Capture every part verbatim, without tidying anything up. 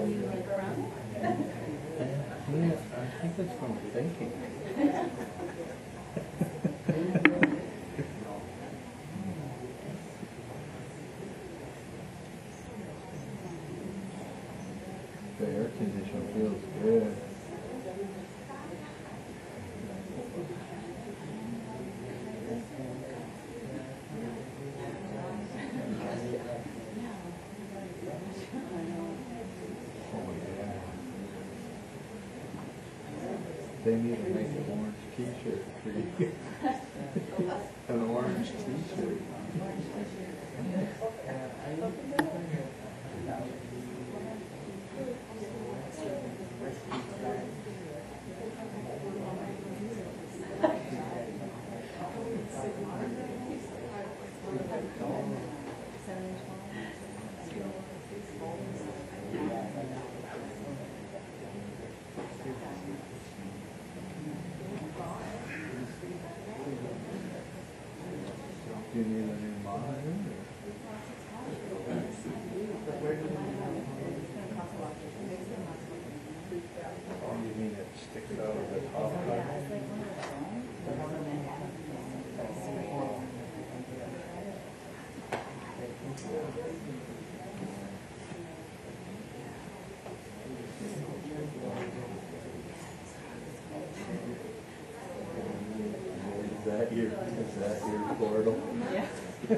Yeah, I think it's from thinking. The air condition feels good. They need to make an orange t-shirt for you. An orange t-shirt. Do you need a new monitor? Oh, you mean it sticks out of the top? Is that your, is that your portal? Yeah.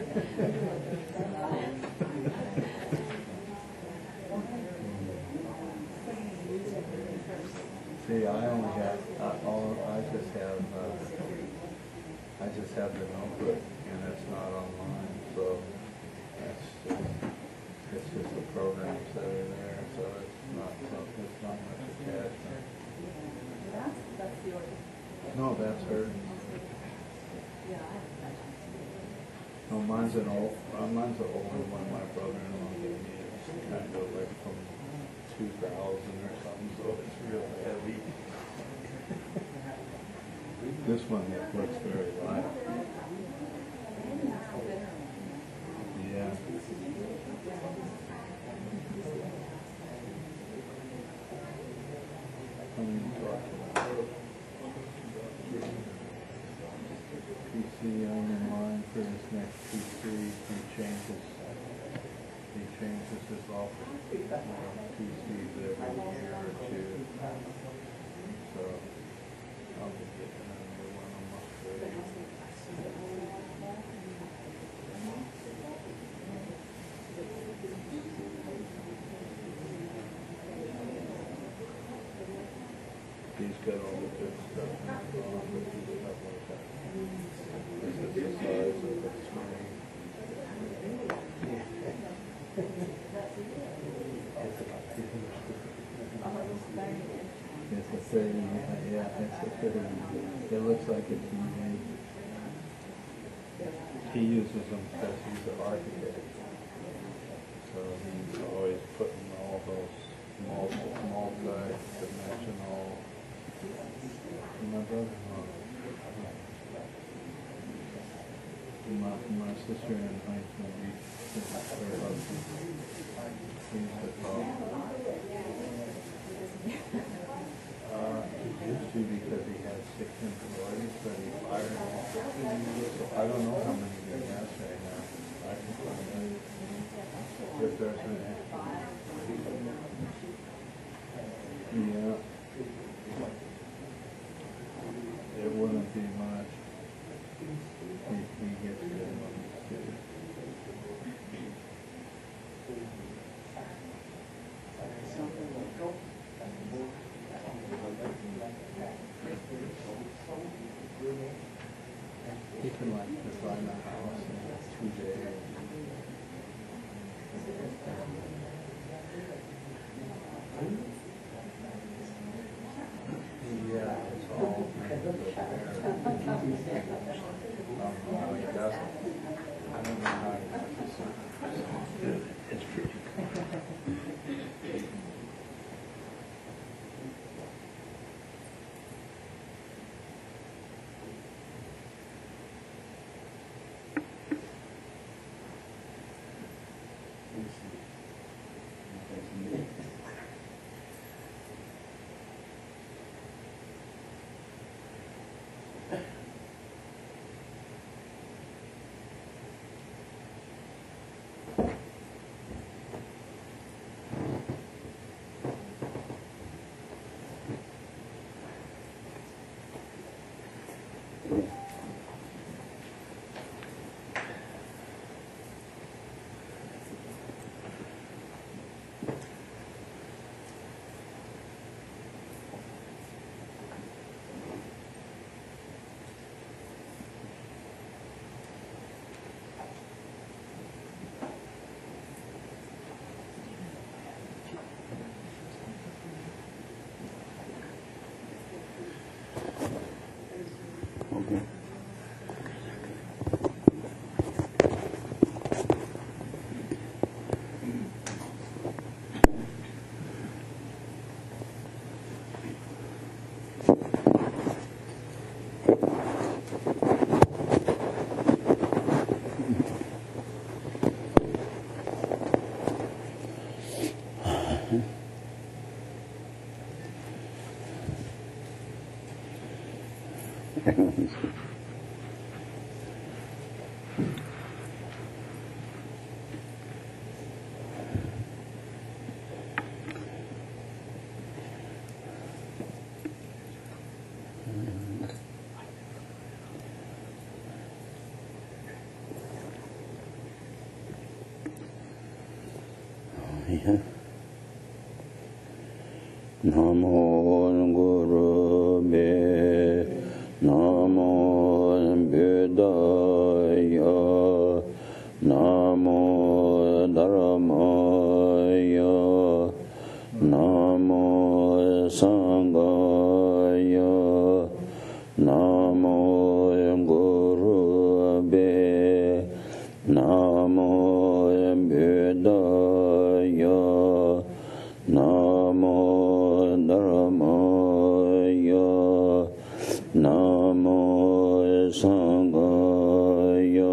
See, I only have, I, all, I just have, uh, I just have the notebook, and it's not online, so that's just, it's just the programs that are there, so it's not, it's not much attachment. That's, that's the order. No, that's her. Yeah, I have that. No, mine's an old, uh, mine's an older one my brother-in-law gave me. It's kind of like from two thousand or something, so it's real heavy. This one looks very light. Yeah. I mean, talk about P C on the line for his next P C. He changes, he changes his office, you know, P Cs every year or two. So I'll be getting another one on my way. He's got all the good stuff in his office and stuff like that. This is the size of the screen. It's a thirty, yeah, it's a thirty. It looks like it's made. He uses them because he's an architect. So he's always putting all those multi, multi-dimensional. My brother-in-law. My, my sister in Huntington Beach, her husband, he's the top. Uh, he used to because he had six employees, but he fired them. So I don't know how many he has right now. I can find out. If there's an yeah. It wouldn't be much. He, he gets good ones too. He can like design a house in two days. Yeah, it's all made with air. Um, like that. I don't know how to it's pretty cool. Namo Guru Me Namo Buddhaya Namo Dharamaya Namo Sanghaya Namo Guru Me Namo Buddhaya Namo Dharamaya Namo Sanghaya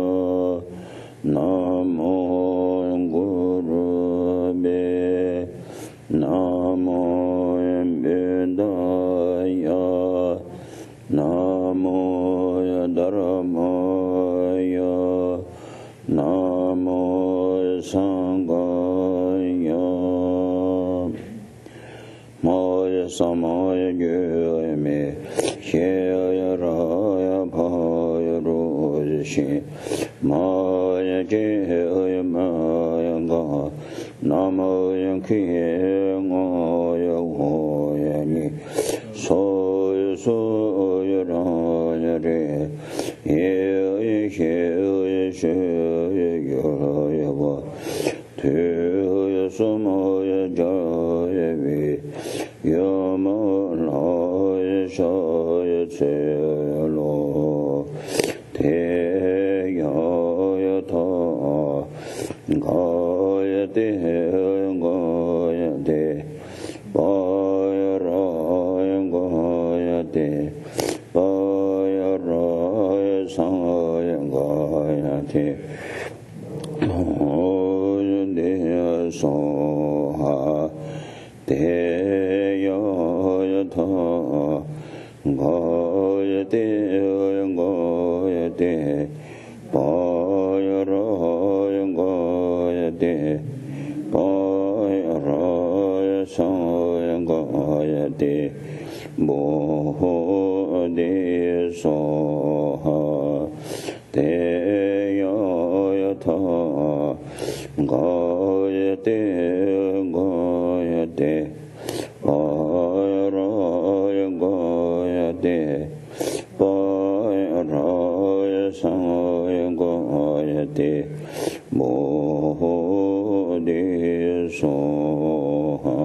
Namo Guru Me Namo Buddhaya Namo Dharamaya Namo Sanghaya Maya Samaya Gyame Shaya Raya Paya Roshi Maya Jaya Maya Ga Namaya Kiya Ngaya Hoya Ni Soya Soya Raya Re Yaya Shaya Shaya Yaya Va Teya Samaya Jaya Vi Yama Laya Shaya Tselo Te Yaya Ta Gaya Te Gaya Te Baya Raya Gaya Te Baya Raya Sangaya Gaya Te Gaya Te Soha Te Yaya Ta Gaya Te Gaya Te Baya Raya Gaya Te Baya Raya Sangaya Gaya Te Moho De Soha Te Yaya Ta Gaya Te Gaya Te Baya Raya Gaya Te Baya Raya Sangaya Gaya Te Moho De Soha.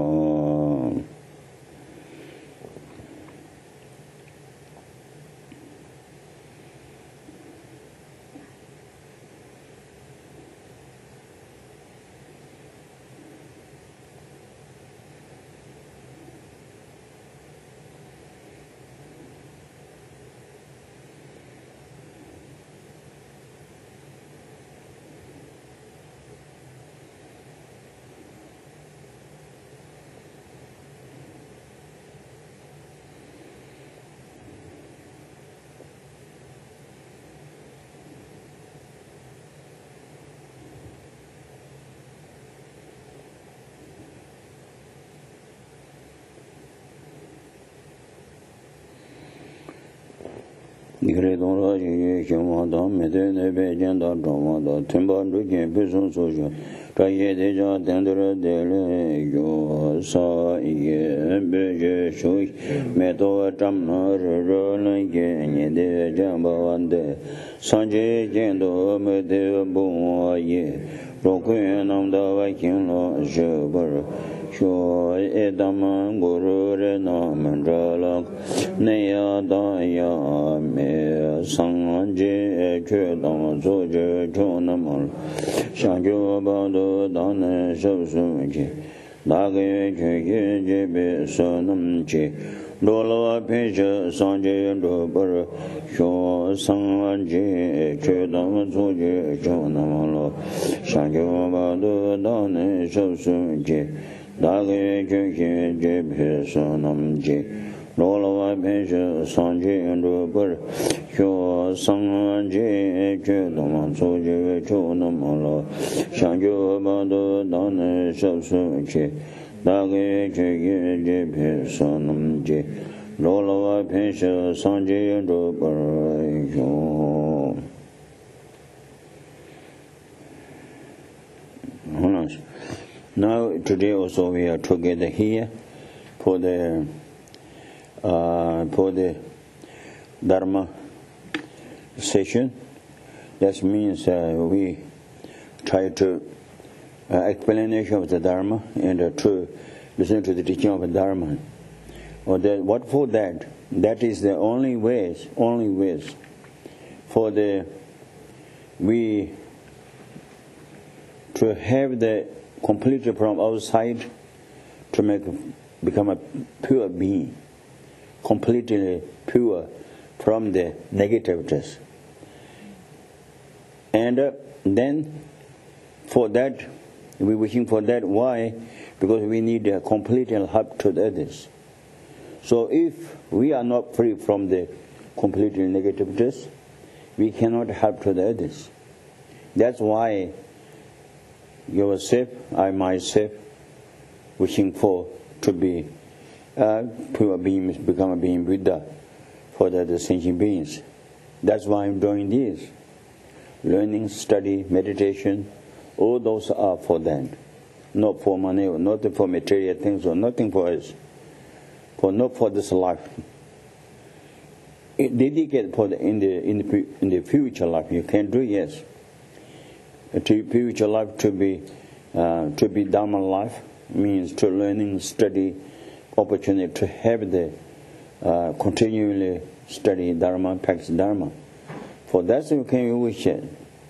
Nikre Dora Yi Shima Da Mede Nebe Jenda Drama Da Timba Drukin Pison Soja Traye Deja Dendra Dele Yo Sa Ye Beje Shui Meto Jamna Rolange Nede Jamba Wande Sanje Jendo Mede Bua Ye Rokuen Namda Wakin Lo Shebar Sho Edama Guru Rena Mandala Neya Daya Me Sangje Chedang Zoje Chonamal Shangyo Bado Dane Shabsunji Dage Chege Jebe Sonamji Lola Peja Sanje Dobar Sho Sangje Chedang Zoje Chonamal Shangyo Bado Dane Shabsunji Dage Chege Jebe Sonamji Lola Pension, Sanji and Rupert, Show Sanji, Chudama, Soji, Chunamala, Shanjo Bado, Dana, Subsuchi, Dagi, Jigi, Sonam J. Lola Pension, Sanji and Rupert, Show. Now, today also we are together here for the uh, for the Dharma session. That means uh, we try to uh, explanation of the Dharma and uh, to listen to the teaching of the Dharma. Or that, what for that? That is the only ways, only ways for the we to have the completely from outside to make become a pure being, completely pure from the negativities. And uh, then for that, we wishing for that. Why? Because we need a complete help to the others. So if we are not free from the completely negativities, we cannot help to the others. That's why yourself, I myself, wishing for to be a pure being, become a being Buddha for the, the sentient beings. That's why I'm doing this. Learning, study, meditation, all those are for them. Not for money, or not for material things, or nothing for us. For not for this life. It dedicate for the in the in the in the future life. You can do, yes. To future life to be uh, to be Dharma life means to learning, study, opportunity to have the uh, continually study Dharma, practice Dharma. For that you can wish it.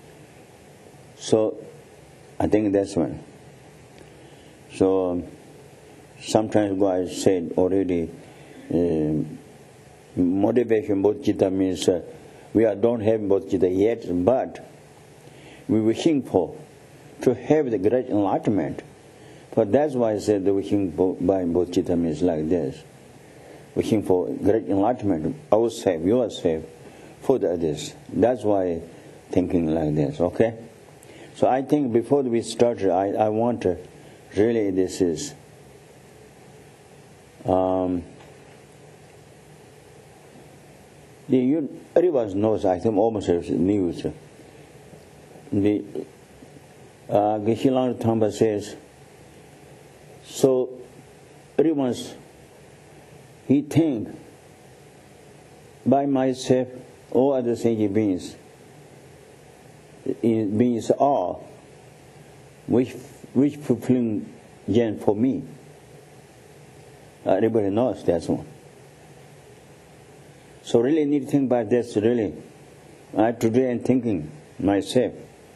So I think that's one. So um, sometimes God said already, uh, motivation bodhicitta means uh, we are, don't have bodhicitta yet, but we wishing for to have the great enlightenment. But that's why I said the wishing by bodhicitta means like this. Wishing for great enlightenment, ourselves, yourself, for the others. That's why thinking like this, okay? So I think before we start, I, I want to, really this is, um, the, you, everyone knows, I think almost it's news. The uh, Geshe-la Thapa says, so everyone's, he think by myself, all other sentient beings, beings are, which which fulfilling yen for me. Uh, everybody knows that's one. So really need to think about this. Really, I today am thinking myself.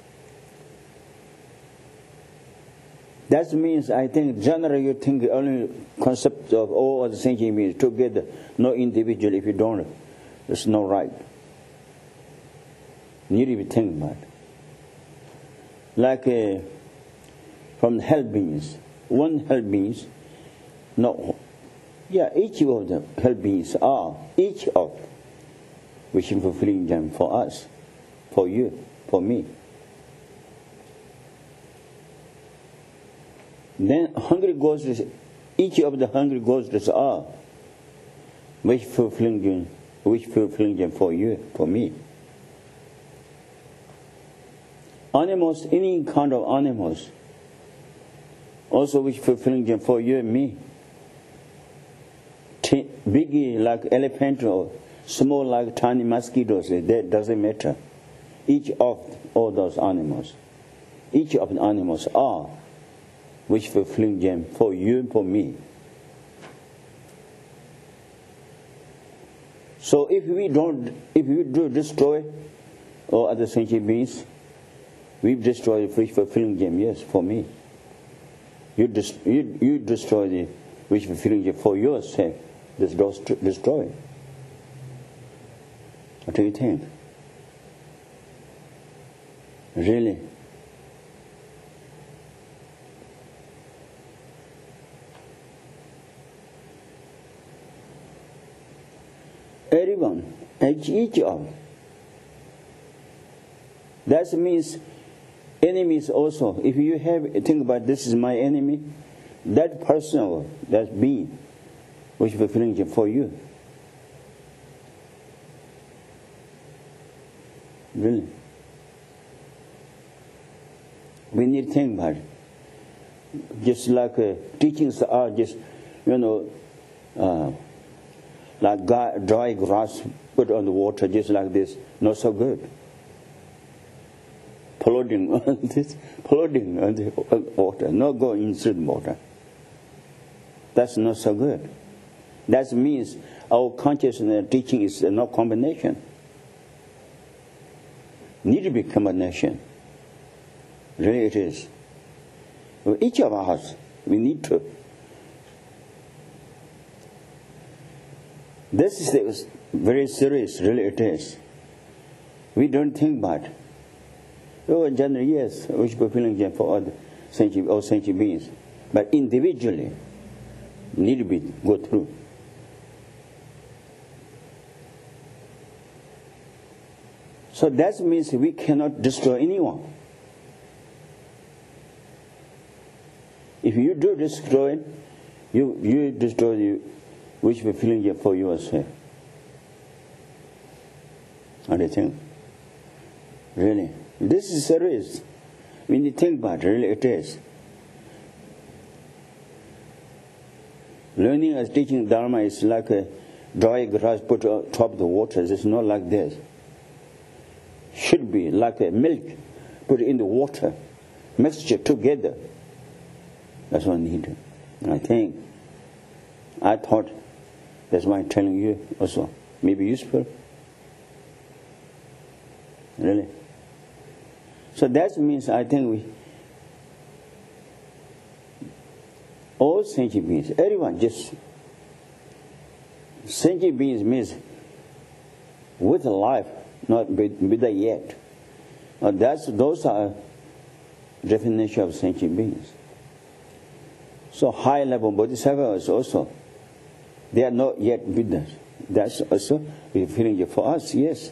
That means I think generally you think only concept of all other sentient beings together, no individual. If you don't, there's no right. You need to be thinking about it. Like uh, from help beings, one help beings, no, yeah, each of the help beings are each of wishing fulfilling them for us, for you, for me. Then hungry ghosts, each of the hungry ghosts are wish fulfilling them, wish fulfilling them for you, for me. Animals, any kind of animals, also wish fulfilling them for you and me. T- big like elephant or small like tiny mosquitoes, that doesn't matter. Each of all those animals, each of the animals are which fulfilling them for you and for me. So if we don't, if we do destroy all other sentient beings, we destroy the wish fulfilling them, yes, for me. You, dis- you, you destroy the wish fulfilling them for yourself, destroy. What do you think? Really? Everyone, each, each of. That means enemies also. If you have think about this is my enemy, that person, that being, which is fulfilling for you. Really. We need to think about it. Just like uh, teachings are just, you know, uh, like dry grass put on the water just like this, not so good. Polluting on this, polluting on the water, not go inside water. That's not so good. That means our consciousness and teaching is no combination. Need to be combination. Really it is. Each of us, we need to. This is very serious, really it is. We don't think about it. Oh, in general, yes, we should be feeling for all sentient, all sentient beings. But individually, need to be go through. So that means we cannot destroy anyone. If you do destroy it, you, you destroy you, which will feeling for yourself. What do you think? Really? This is serious. We need to think about it, really it is. Learning and teaching Dharma is like a dry grass put on top of the water. It's not like this. Should be like a milk put in the water, mixture together. That's what I need. And I think, I thought, that's why I'm telling you also. Maybe useful. Really. So that means I think we, all sentient beings, everyone, just sentient beings means with life, not with, with the yet. Now that's, those are definition of sentient beings. So high level bodhisattvas also, they are not yet Buddhas. That's also a feeling for us, yes.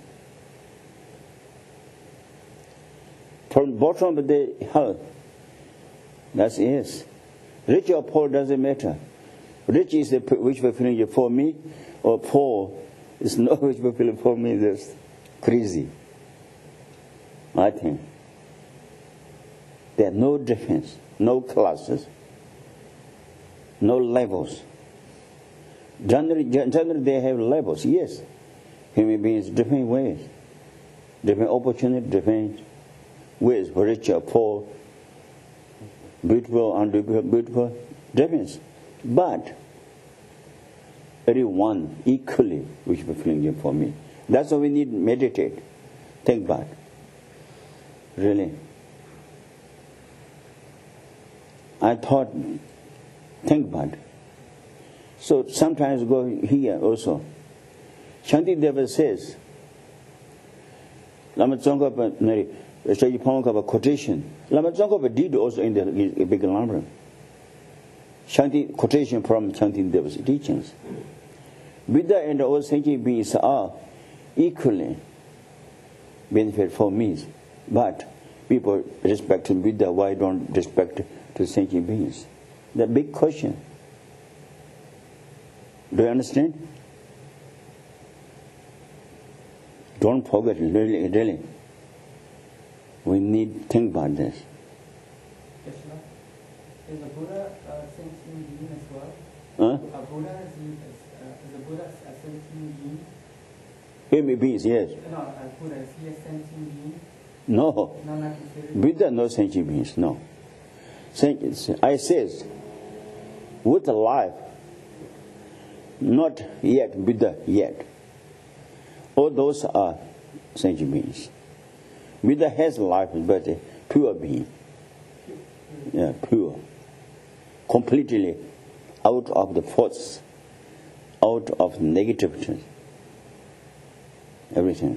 From bottom of the hell, that's yes. Rich or poor doesn't matter. Rich is the which feeling for me, or poor is not which feeling for me. That's crazy. I think there are no difference, no classes, no levels. Generally, generally they have levels, yes. Human beings different ways, different opportunity, different ways, rich or poor, beautiful, unbeautiful, difference. But everyone equally, which is feeling for me. That's why we need to meditate, think about. Really. I thought, think about. So sometimes go here also. Shantideva says, Lama Tsongkhapa, Nari, Shaji Pamukapa quotation. Lama Tsongkhapa did also in the big Lamrim. Shanti quotation from Shantideva's teachings. Buddha and all sentient beings are equally benefit for me. But people respect Buddha, why don't respect to sentient beings? The big question. Do you understand? Don't forget, really, really. We need to think about this. Krishna, is a Buddha a sentient being as well? Huh? A Buddha is, uh, is a Buddha a sentient being? Human beings, yes. No, a Buddha, is he a sentient being? No. No, not considered. Buddha no sentient beings, no. I says, with life, not yet Buddha yet. All those are sentient beings. Buddha has life, but a pure being. Yeah, pure. Completely out of the thoughts, out of negativity. Everything.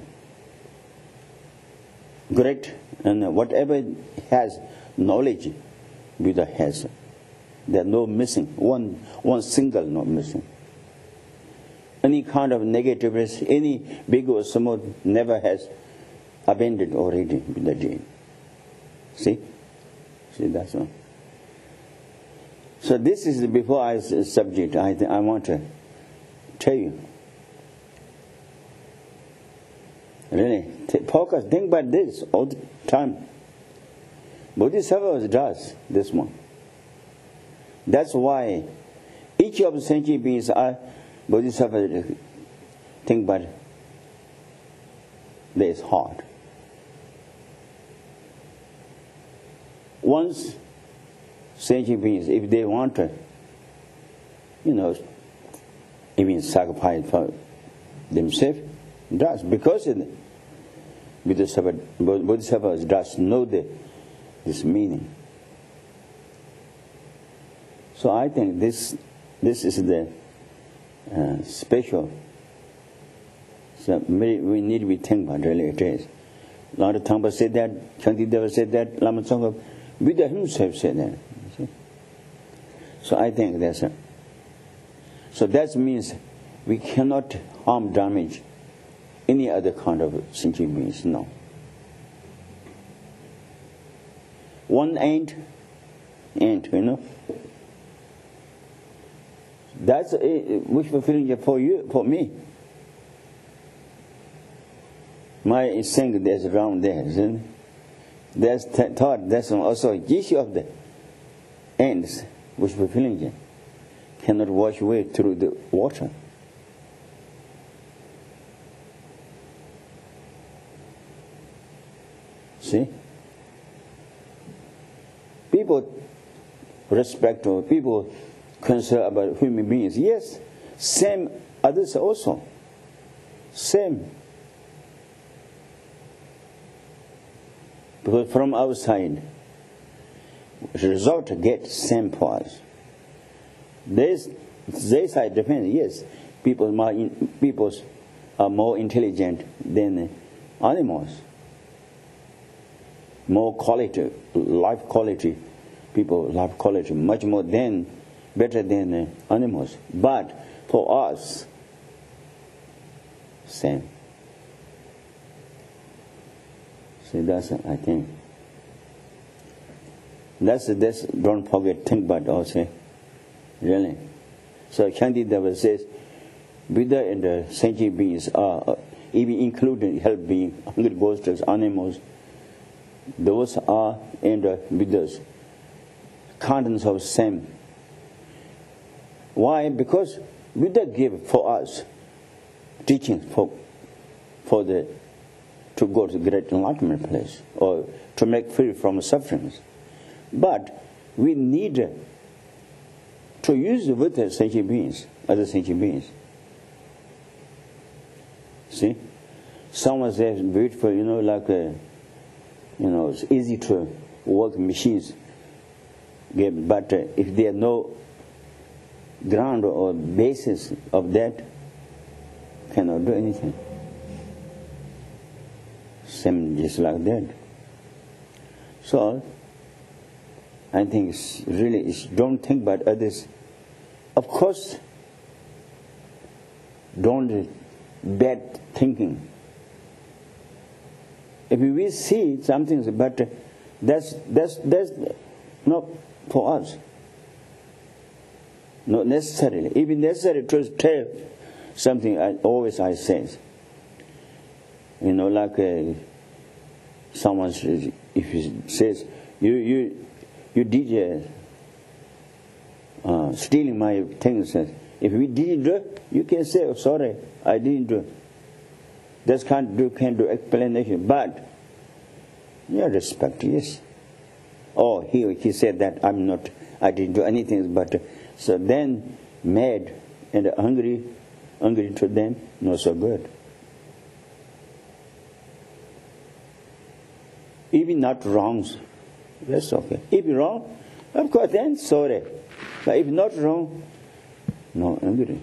Correct? And whatever has knowledge, Buddha has. There are no missing. One, one single not missing. any kind of negativeness, any big or small, never has abandoned already the gene. See? See, that's one. So this is before I subject, I, I want to tell you. Really, focus, think about this all the time. Bodhisattva does this one. That's why each of the sentient beings are Bodhisattva. Think about this heart. Once sentient beings, if they want to, you know, even sacrifice for themselves, does, because it, Bodhisattva, Bodhisattva does know the, this meaning. So I think this this is the uh, special. So we, we need to be thinking about really it is. Lama Thangpa said that, Shantideva said that, Lama Tsongkhapa, Buddha himself said that. See? So I think that's a, so that means we cannot harm, damage any other kind of sentient beings, no. One ant, ant, you know. That's a wishful feeling for you, for me. My thing that's around there, isn't it? That's th- thought, that's also issue of the ants, wishful feeling cannot wash away through the water. See? People respect or people concern about human beings. Yes, same others also. Same. Because from outside, the result get same for us. This, this side depends. Yes, people, more in, people are more intelligent than animals. More quality, life quality, people life quality much more than, better than uh, animals. But for us, same. See, that's, I think, that's, that's, don't forget, think about also, really. So Shantideva says, Buddha and the sentient beings are, uh, even including help beings, hungry ghosts, animals, those are in the Buddha's contents of same. Why? Because Buddha gave for us teaching for for the to go to the great enlightenment place or to make free from sufferings. But we need to use with the sentient beings, other sentient beings. See? Someone says beautiful, you know, like a, you know, it's easy to work machines, but uh, if there are no ground or basis of that, cannot do anything. Same just like that. So, I think it's really, it's, don't think about others. Of course, don't bad thinking. If we see something, but that's that's that's not for us. Not necessarily. Even necessary to tell something. I, always I say, you know, like uh, someone says, if he says you you you did uh, uh, stealing my things. If we didn't do, you can say, oh, sorry, I didn't do. That can't do, can't do explanation. But, yeah, respect, yes. Oh, he, he said that I'm not, I didn't do anything. But, uh, so then, mad and hungry, hungry to them, not so good. Even not wrong, that's okay. If wrong, of course, then sorry. But if not wrong, no, angry.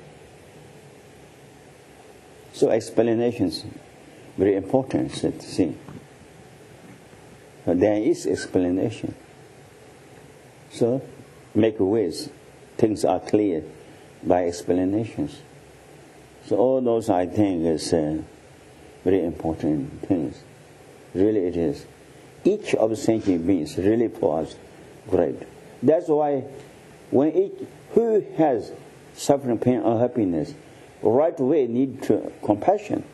So explanations, very important, to see. There is explanation. So, make ways. Things are clear by explanations. So all those, I think, is uh, very important things. Really it is. Each of the sentient beings really for us great. That's why when each who has suffering, pain, or happiness, right away need to, compassion.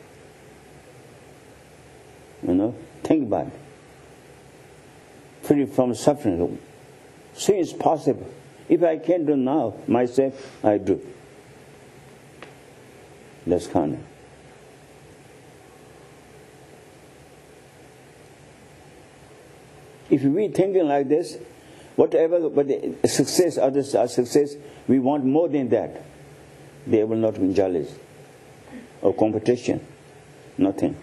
You know, think about it. Free from suffering. Soon as possible. If I can't do now myself, I do. That's kind of. If we thinking like this, whatever, but the success, others are success, we want more than that. They will not be jealous or competition. Nothing.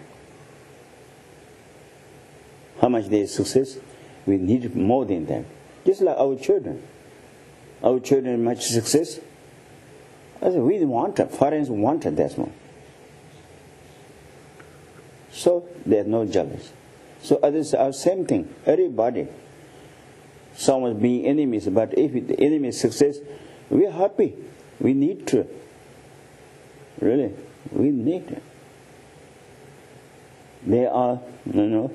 How much they success, we need more than that. Just like our children. Our children much success. I said, we want it. Parents wanted that one. So they are not jealous. So others are same thing. Everybody. Someone being enemies, but if the enemy is success, we are happy. We need to. Really, we need it. They are, you know,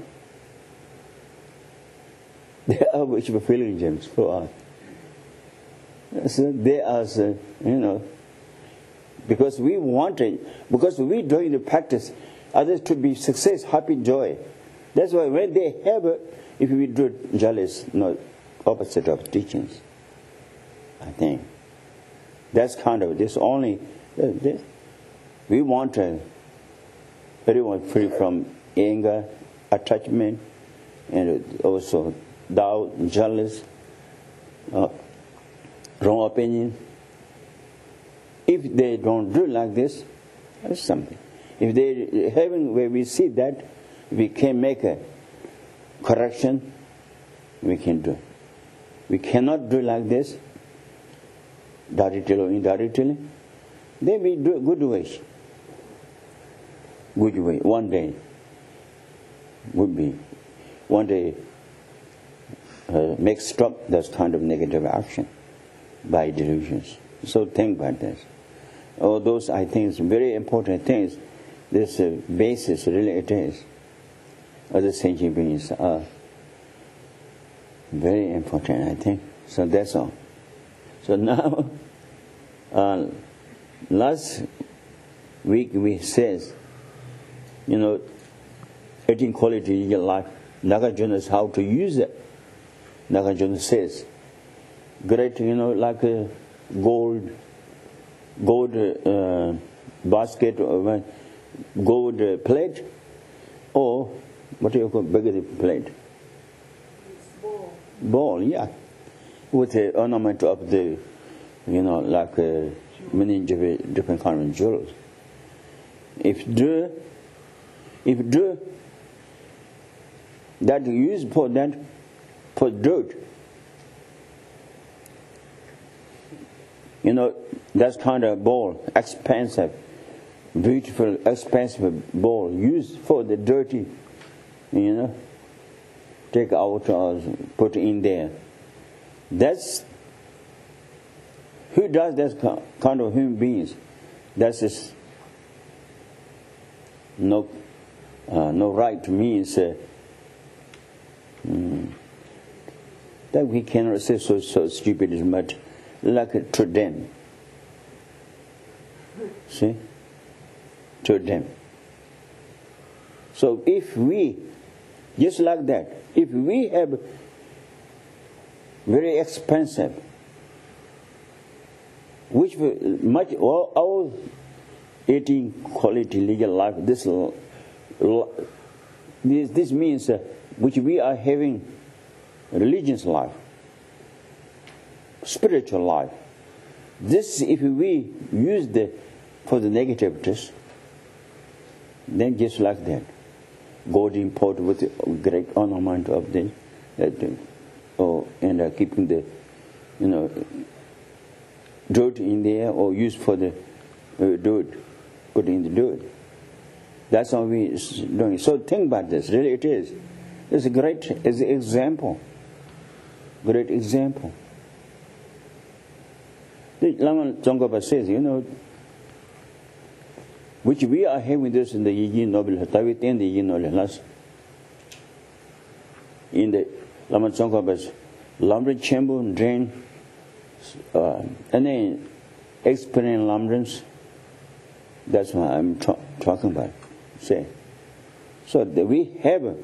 they are which fulfilling gems for us. So they are, you know, because we want it, because we doing the practice, others to be success, happy, joy. That's why when they have it, if we do it, jealous, no, opposite of teachings. I think that's kind of this only. This, we want uh, everyone free from anger, attachment, and also doubt, jealous, uh, wrong opinion. If they don't do like this, that's something. If they having where we see that, we can make a correction. We can do. We cannot do like this, directly or indirectly. Then we do good ways. Good way. One day would be one day uh, make stop that kind of negative action by delusions. So think about this. All those, I think, is very important things. This uh, basis really it is. Other sentient beings are very important, I think. So that's all. So now, uh, last week we says, you know, eighteen quality in your life. Nagarjuna is how to use it. Nagarjuna says, great, you know, like a gold, gold uh, basket or gold uh, plate, or what do you call bigger plate? Ball. Ball, yeah, with the ornament of the, you know, like uh, many different kind of jewels. If do, if do that used for that, for dirt, you know, that's kind of ball, expensive, beautiful, expensive ball used for the dirty, you know, take out or put in there. That's who does that kind of human beings. That's just no, uh, no right means uh, mm, that we cannot say so so stupid, but like to them. See, to them. So if we, just like that, if we have very expensive, which much all our eighteen quality legal life, this this, this means uh, which we are having religious life, spiritual life. This, if we use the for the negativities, then just like that, gold import with the great ornament of the, uh, the oh, and uh, keeping the, you know, dirt in there, or used for the uh, dirt, put in the dirt. That's how we doing. So think about this. Really, it is. It's a great it's an example. Great example. The Lama Tsongkhapa says, you know, which we are having this in the Yiji Noble Hatavit and the Yiji Noble Las. In the Lama Tsongkhapa's Lamdren Chamber drain, uh, any experienced Lamdrens, that's what I'm tra- talking about. Say. So the, we have,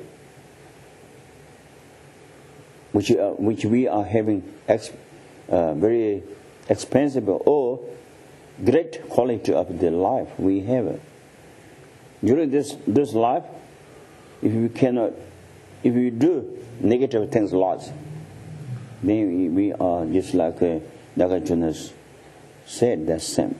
which, uh, which we are having ex, uh, very expensive or great quality of the life we have. During this, this life, if we cannot, if we do negative things lots, then we, we are just like uh, Nagarjuna's said, the same.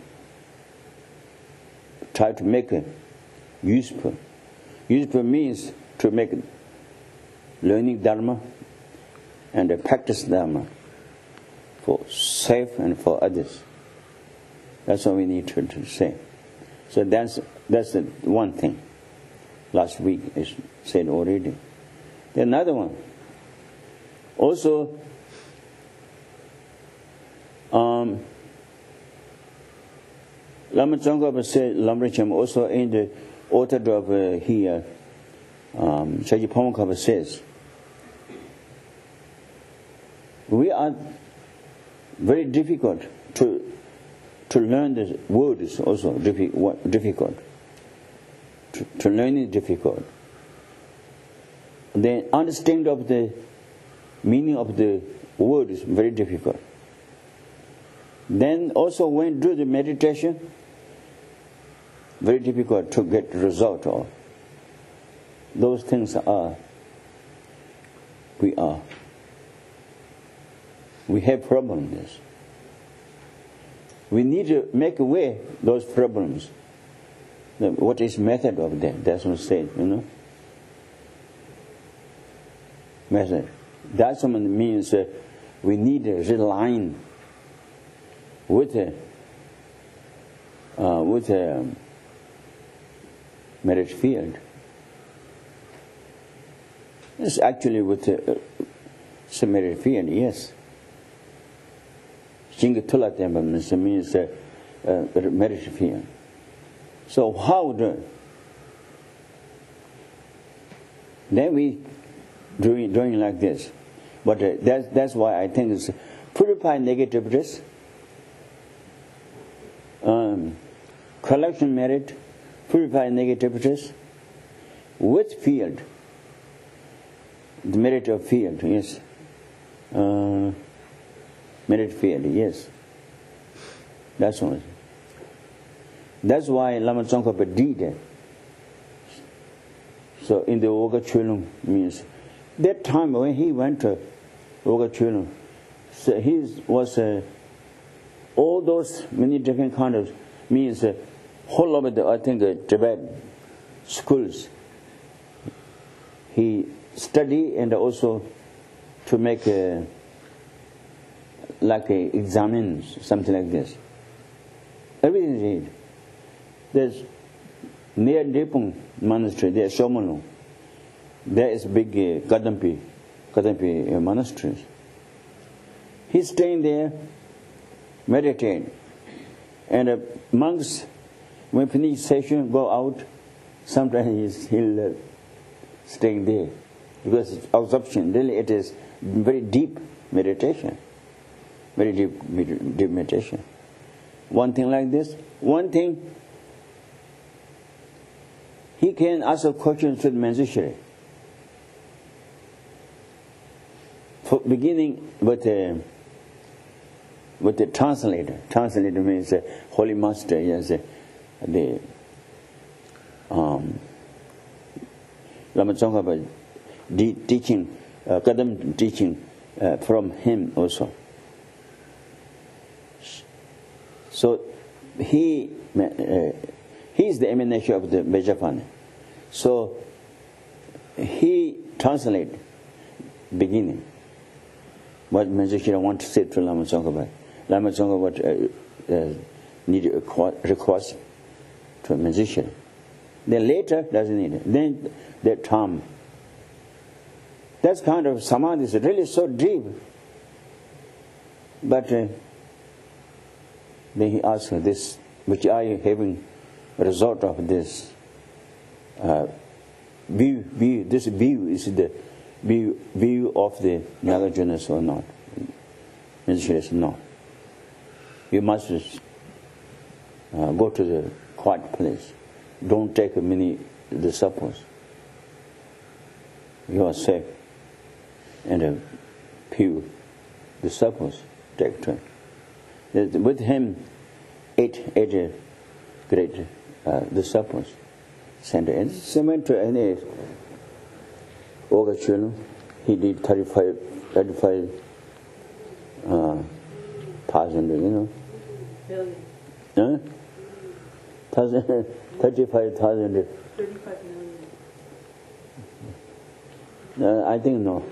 Try to make it useful. Useful means to make learning Dharma and practice Dharma for self and for others. That's what we need to, to say. So that's that's the one thing. Last week I said already. The another one. Also, um, Lama Tsongkhapa said, Lamdren also in the author of uh, here, um, Shaji Phamokapa says, we are very difficult to to learn the words also difficult. To, to learn is difficult. The understanding of the meaning of the word is very difficult. Then also when do the meditation, very difficult to get result of. Those things are, we are. We have problems. We need to make away those problems. What is method of that? That's what I said, you know. Method. That's what means uh, we need to realign with a uh, with a um, marriage field. It's actually with a uh, marriage field, yes. Jingatula temple means uh, uh, marriage field. So how do then we doing doing like this? But uh, that's that's why I think it's purify negativities, um, collection merit, purify negativities with field, the merit of field, yes, uh, merit field, yes. That's what. That's why Lama Tsongkhapa did it. So in the Oga Chulung means that time when he went to Oga Chulung, so he was uh, all those many different kind of means uh, whole of the I think uh, Tibet schools. He studied and also to make a, like a examines, something like this. Everything he did. There's near Drepung monastery, there's Shomalung. There is big uh, Kadampi, Kadampi uh, monasteries. He's staying there, meditate. And uh, monks, when finish session, go out. Sometimes he's, he'll uh, stay there. Because it's absorption, really it is very deep meditation. Very deep, deep meditation. One thing like this. One thing, he can ask a question to the Manjushri. For beginning with the with the translator. Translator means uh, holy master. Yes, uh, the um, Lama Tsongkhapa teaching, uh, Kadam teaching uh, from him also. So he uh, he is the emanation of the Vajrapani. So he translated beginning what Manjushri want to say to Lama Tsongkhapa. Lama Tsongkhapa uh, uh, need a request to Manjushri. Then later doesn't need it. Then that time. That kind of samadhi is really so deep. But uh, then he asked her this, which are you having result of this uh, view, view. This view is the view, view of the Nagarjunas or not. Answer is no. You must uh, go to the quiet place. Don't take many disciples. You are safe. And a few disciples take turn. With him, eight, eight great uh, disciples sent in. So went to any Ogachunu. He did thirty-five, thirty-five uh, thousand, you know. Billion. Huh? Thousand, thirty-five thousand. Thirty-five million. Uh, I think no.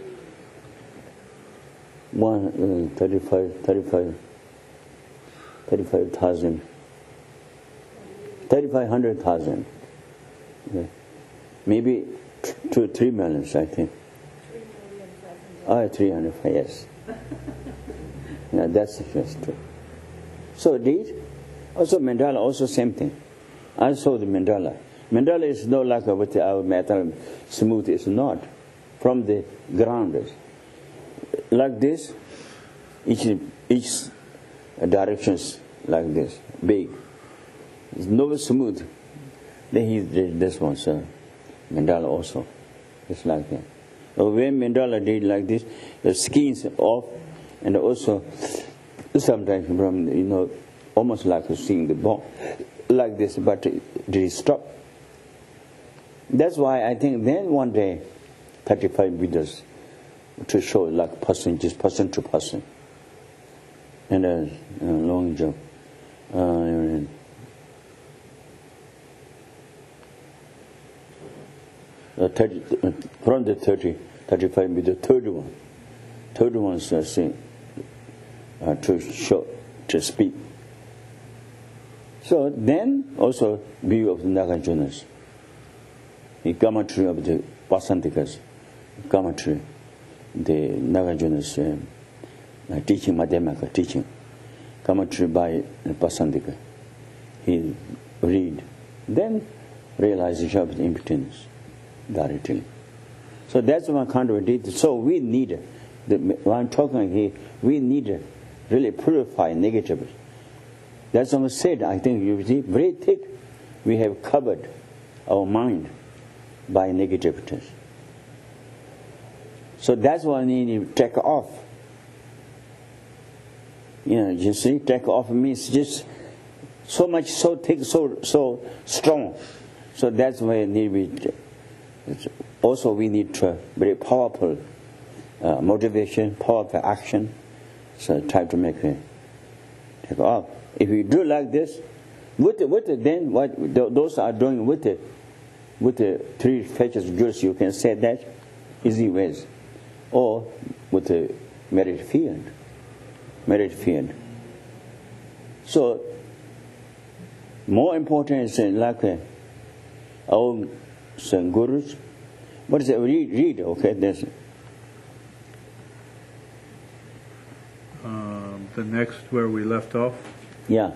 One uh, thirty-five, thirty-five, thirty-five thousand, thirty-five hundred thousand. Okay. Maybe two, three millions, I think. Oh, three hundred, yes. Yeah, that's just true. So these, also Mandala, also same thing. I saw the Mandala. Mandala is not like with our metal smooth, it's not. From the ground. Like this, each, each directions like this, big. It's no smooth. Then he did this one, so Mandala also. It's like that. So when Mandala did like this, the skin's off, and also sometimes from, you know, almost like seeing the bone, like this, but did he stop? That's why I think then one day, thirty-five meters to show like person, just person to person. And a, a long jump. Uh, uh, thirty, uh, from the thirty, thirty-five meter, third one. Third one is uh, saying, uh, to show, to speak. So then also view of the Nagarjunas. The commentary of the Vasantikas, commentary, the Nagarjunas uh, teaching, Madhyamaka teaching, commentary by Vasantika. He read, then realization of the impotence directly. So that's what kind of did. So we need, the, when I'm talking here, we need really purify negativity. That's what I said. I think you see, very thick, we have covered our mind by negativities. So that's what I need to take off. You know, you see, take off means just so much, so thick, so so strong. So that's why it need be. Also, we need to very powerful uh, motivation, powerful action. So try to make it take off. If you do like this, with the, with the, then what those are doing with it. With the three fetches jewels, you can say that easy ways, or with the merit field, merit field. So more important is like uh, our some gurus. What is it? Read, read. Okay, there's. Um, the next where we left off. Yeah.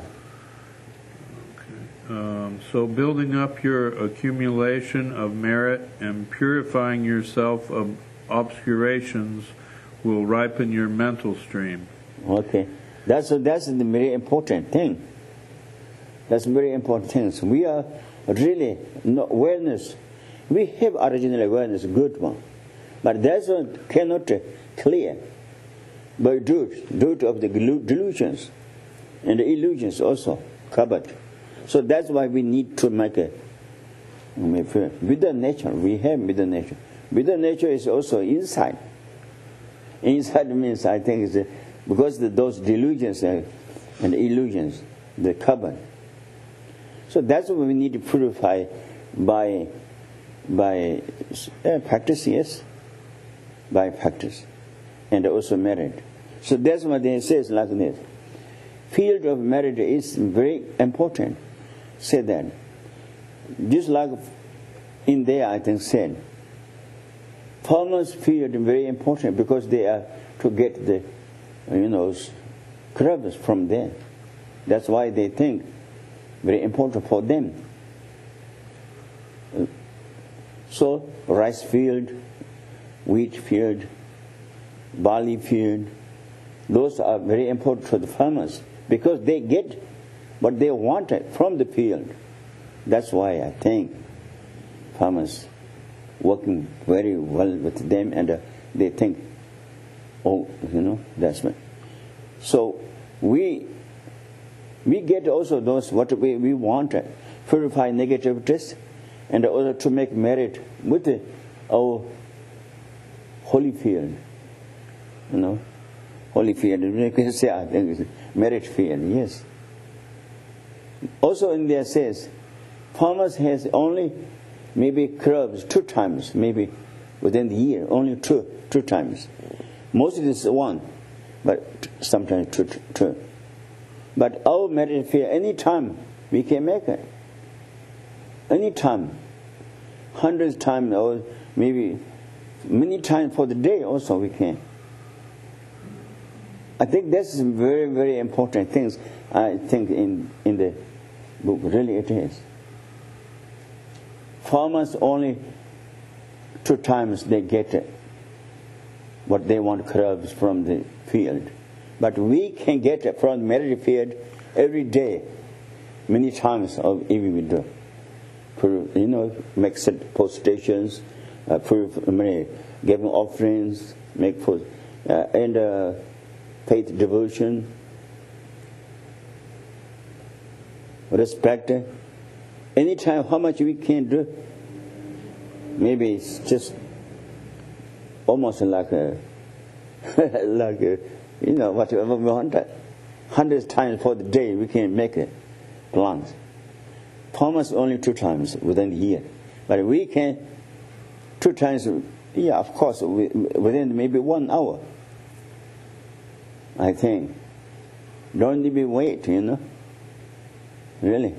Um, so building up your accumulation of merit and purifying yourself of obscurations will ripen your mental stream. Okay, that's a, that's the very important thing. That's very important thing. So we are really no, awareness. We have original awareness, good one, but that's one cannot clear by due due of the delusions and the illusions also covered. So that's why we need to make a with the nature. We have with the nature. With the nature is also inside. Inside means I think is because the, those delusions and illusions they cover. So that's what we need to purify by by uh, practice, yes, by practice, and also merit. So that's what they says like this. Field of merit is very important. Say that. Just like in there, I think said, farmers' field is very important because they are to get the, you know, crops from there. That's why they think very important for them So rice field, wheat field, barley field, those are very important for the farmers because they get what they wanted from the field. That's why I think farmers working very well with them, and uh, they think, oh, you know, that's right. So we we get also those what we, we wanted, purify negativities, and also to make merit with the, our holy field, you know, holy field. You can say I think it's merit field, yes. Also in there says, farmers has only maybe crops two times, maybe within the year, only two, two times. Mostly it's one, but sometimes two, two. But our merit field, any time we can make it. Any time, hundreds times or maybe many times for the day also we can. I think that's very, very important things. I think in, in the book, really it is. Farmers only two times they get it, what they want crops from the field. But we can get it from the merit field every day, many times of even we do. For, you know, make set post stations, uh, for, many, giving offerings, make for, uh, and uh, faith devotion, respect. Anytime, how much we can do. Maybe it's just almost like a, like a, you know, whatever we want. Hundreds times for the day we can make it, plants. Farmers only two times within the year. But we can, two times, yeah, of course, within maybe one hour. I think. Don't even wait, you know. Really.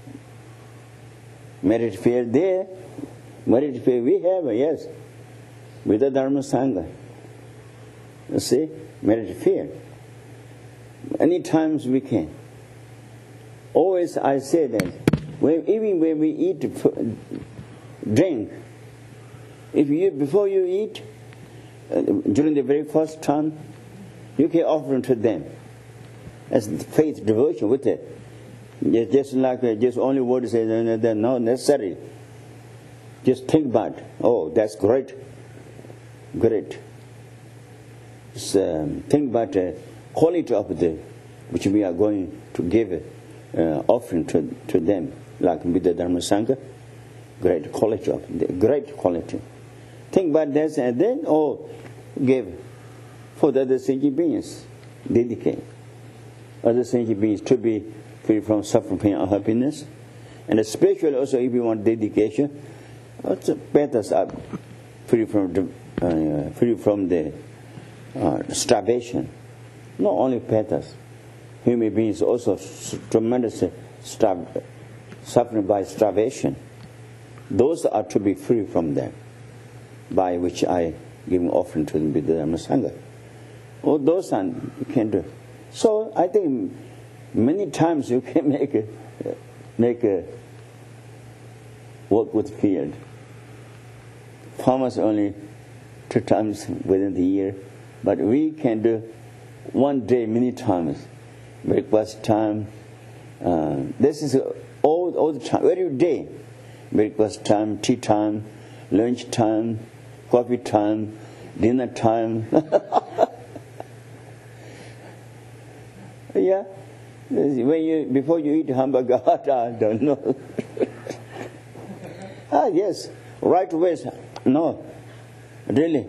Merit field there. Merit field we have, yes. With the Dharma Sangha. You see? Merit field. Any times we can. Always I say that, when, even when we eat, drink, if you, before you eat, uh, during the very first time, you can offer to them as faith devotion with it. It's just like uh, just only word says uh, they're not necessary. Just think about, oh, that's great, great. So, um, think about the quality of the which we are going to give uh, offering to to them, like with the Dharma Sangha. Great quality of the great quality. Think about that, and then oh, give for the other sentient beings, dedicate other sentient beings to be free from suffering, pain, or happiness, and especially also if you want dedication, also better are free from the uh, free from the uh, starvation. Not only pets, human beings also tremendously starve, suffering by starvation. Those are to be free from them, by which I give an offering to them with the Dharma Sangha. All those are you can do. So I think many times you can make a, make a work with field. Farmers only two times within the year, but we can do one day many times. Breakfast time. Uh, this is all all the time, every day. Breakfast time, tea time, lunch time, coffee time, dinner time. Yeah, when you before you eat hamburger, I don't know. Ah, yes, right away. No, really.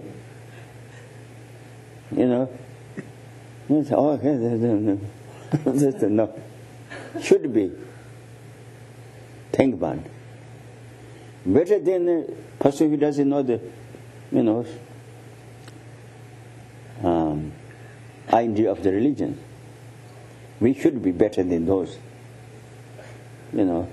You know. Oh, okay, no. No, should be. Think about it. Better than a person who doesn't know the, you know, um, idea of the religion. We should be better than those, you know.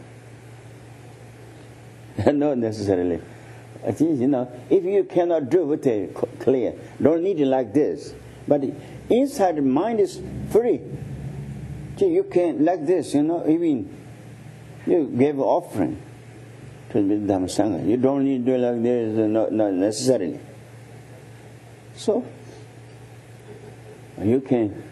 Not necessarily. I think, you know, if you cannot do it clear, don't need it like this. But inside the mind is free. You can, like this, you know, even you give offering to be Dhamma Sangha. You don't need to do like this, not, not necessarily. So, you can,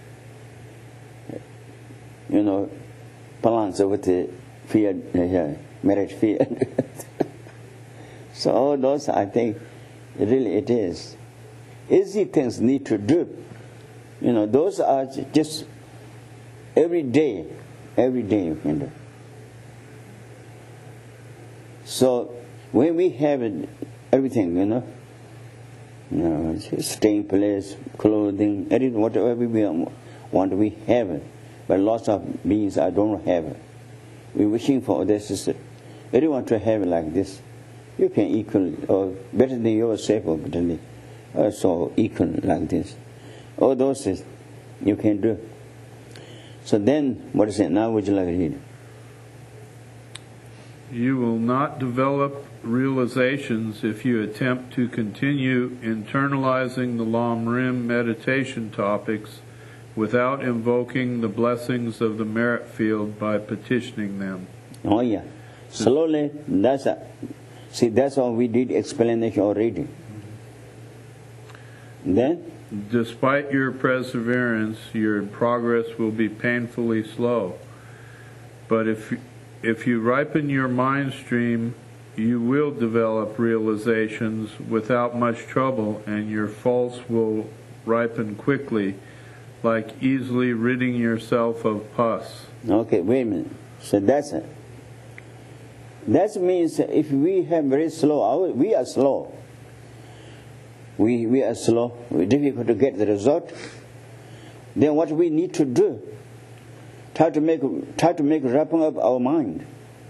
you know, balance with the field, uh, marriage field. So all those, I think, really it is. Easy things need to do. You know, those are just every day, every day you can do. So when we have everything, you know, you know, staying place, clothing, everything, whatever we want, we have it. But lots of beings I don't have it. We're wishing for this. Everyone to have it like this. You can equal, or better than yourself, or better than also equal like this. All those things you can do. So then, what is it? Now would you like to read? You will not develop realizations if you attempt to continue internalizing the Lam Rim meditation topics without invoking the blessings of the merit field by petitioning them. Oh yeah. Slowly, that's a, see, that's how we did explanation already. Then? Despite your perseverance, your progress will be painfully slow. But if if you ripen your mind stream, you will develop realizations without much trouble, and your faults will ripen quickly, like easily ridding yourself of pus. Okay, wait a minute. So that's it. That means if we have very slow, we are slow. We, we are slow, we're difficult to get the result. Then what we need to do, try to make try to make wrapping up our mind.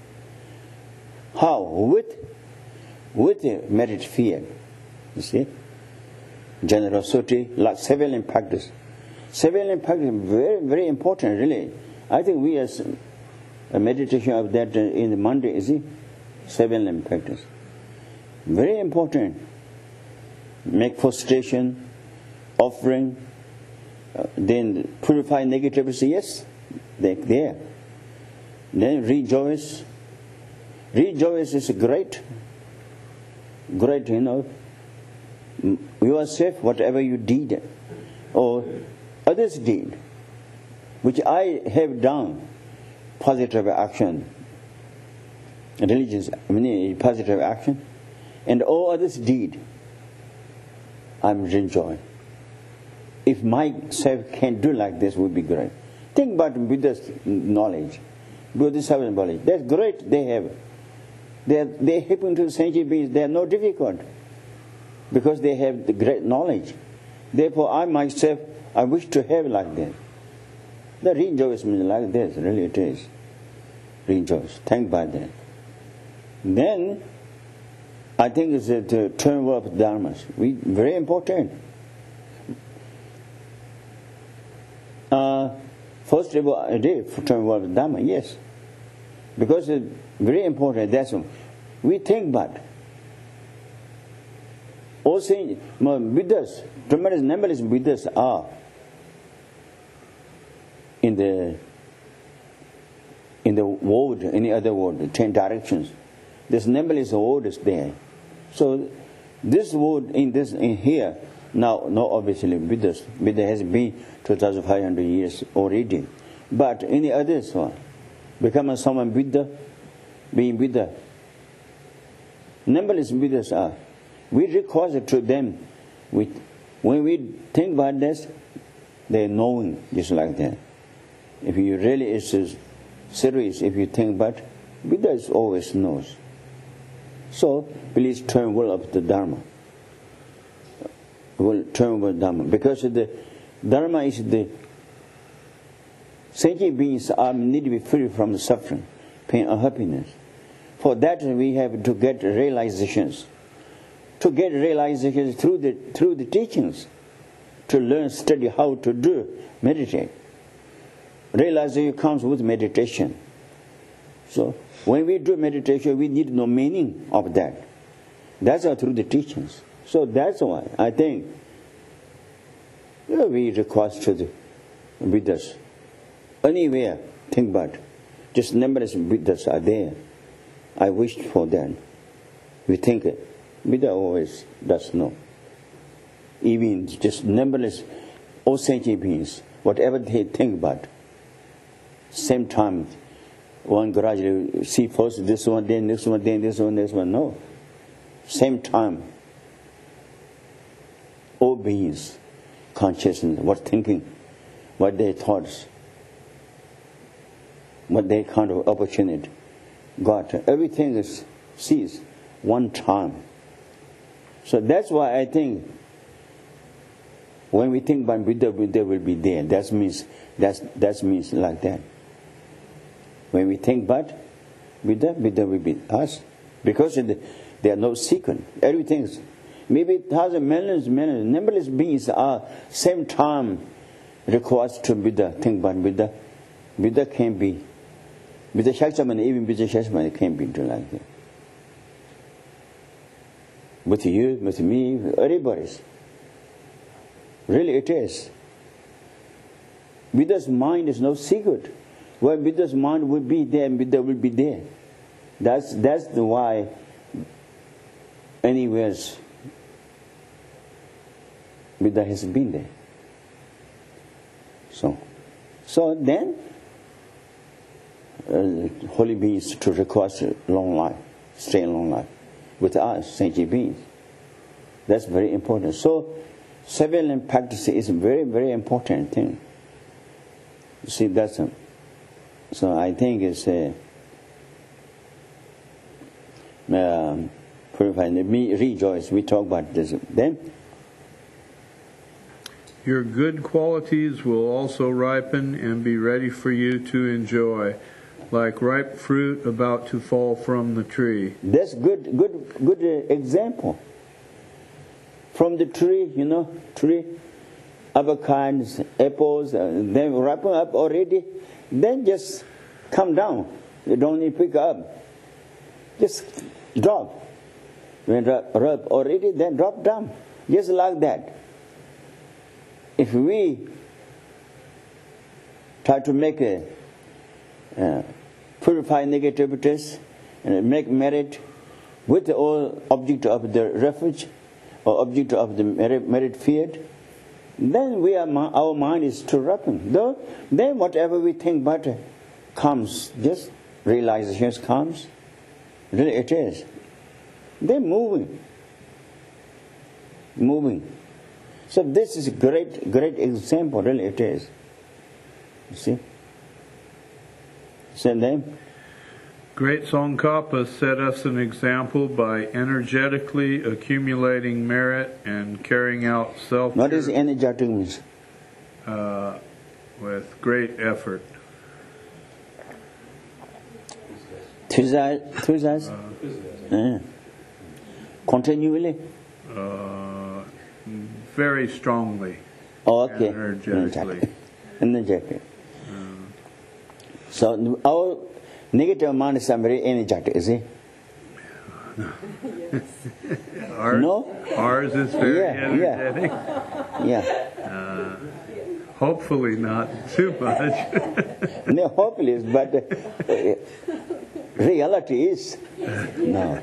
How? With with the merit field. You see? Generosity, like surveillance practice. Surveillance practice is very, very important, really. I think we as a meditation of that in the Monday, is it? Surveillance practice. Very important. Make prostration, offering, uh, then purify negativity, yes, they're there. Then rejoice. Rejoice is great. Great, you know. Yourself, whatever you did, or others did, which I have done, positive action, religious, I mean, positive action, and all others did. I'm enjoying. If myself can do like this, would be great. Think about Buddha's knowledge, Buddha's knowledge. That's great. They have. They they happen to sentient beings. They are no difficult because they have the great knowledge. Therefore, I myself, I wish to have like that. The rejoicement like this, really it is. Rejoice. Thank by that. Then. I think it's the term of dharmas. We very important. Uh, first of all, a day for term of dharma, yes, because it's very important. That's one. We think about all saying Buddhas, tremendous numberless Buddhas are in the in the world, any other world, the ten directions. There's numberless words there. So this word in this in here now, no, obviously Buddha, Buddha has been two thousand five hundred years already, but any others one, becoming someone Buddha, being Buddha, numberless Buddhas are. We require to them. With when we think about this, they're knowing just like that. If you really is serious, if you think about, Buddha is always knows. So please turn well of the Dharma. Well, turn well Dharma. Because the Dharma is the sentient beings are need to be free from the suffering, pain and happiness. For that we have to get realizations. To get realizations through the through the teachings. To learn, study how to do, meditate. Realization comes with meditation. So when we do meditation, we need to know meaning of that. That's all through the teachings. So that's why I think you know, we request to the Buddhas. Anywhere, think about it. Just numerous Buddhas are there. I wished for that. We think it. Buddha always does know. Even just numberless all sentient beings, whatever they think about, same time, one gradually see first this one, then this one, then this one, this one. No. Same time, all beings, consciousness, what thinking, what their thoughts, what their kind of opportunity got. Everything is sees one time. So that's why I think when we think about Buddha, Buddha will be there. That means that's that means like that. When we think about Buddha, Buddha will be us, because there are no secret. Everything is maybe thousand millions, millions, numberless beings are same time requires to Buddha. Think about Buddha. Buddha can be. Buddha Shakyamuni, even Buddha Shakyamuni can be like that. With you, with me, with everybody's. Really it is. Buddha's mind is no secret. Well, Buddha's mind will be there and Buddha will be there. That's that's the why anywhere Buddha has been there. So so then uh, holy beings to request long life, stay in long life with us, sentient beings. That's very important. So surveillance practice is a very, very important thing. You see, that's a, so I think it's a um, purifying. Me rejoice. We talk about this. Then your good qualities will also ripen and be ready for you to enjoy, like ripe fruit about to fall from the tree. That's good, good, good uh, example. From the tree, you know, tree, other kinds, apples, uh, then ripen up already, then just come down. You don't need to pick up. Just drop. When ripe already, then drop down. Just like that. If we try to make a uh, purify negativities and make merit with all object of the refuge or object of the merit, merit field, then we are our mind is to ripen. Though then whatever we think about comes, just realizations comes. Really it is. They're moving. Moving. So this is a great, great example, really it is. You see? Same name? Great Tsongkhapa set us an example by energetically accumulating merit and carrying out self. What is energetic means? Uh, with great effort. Enthusiasm? Uh, uh, continually? Uh, very strongly. Oh, okay. Energetically. Energetic. Uh, so our negative mind is very energetic, is it? ours, no? Ours is very yeah, energetic. Yeah. yeah. Uh, hopefully not too much. No, hopefully, but uh, reality is no.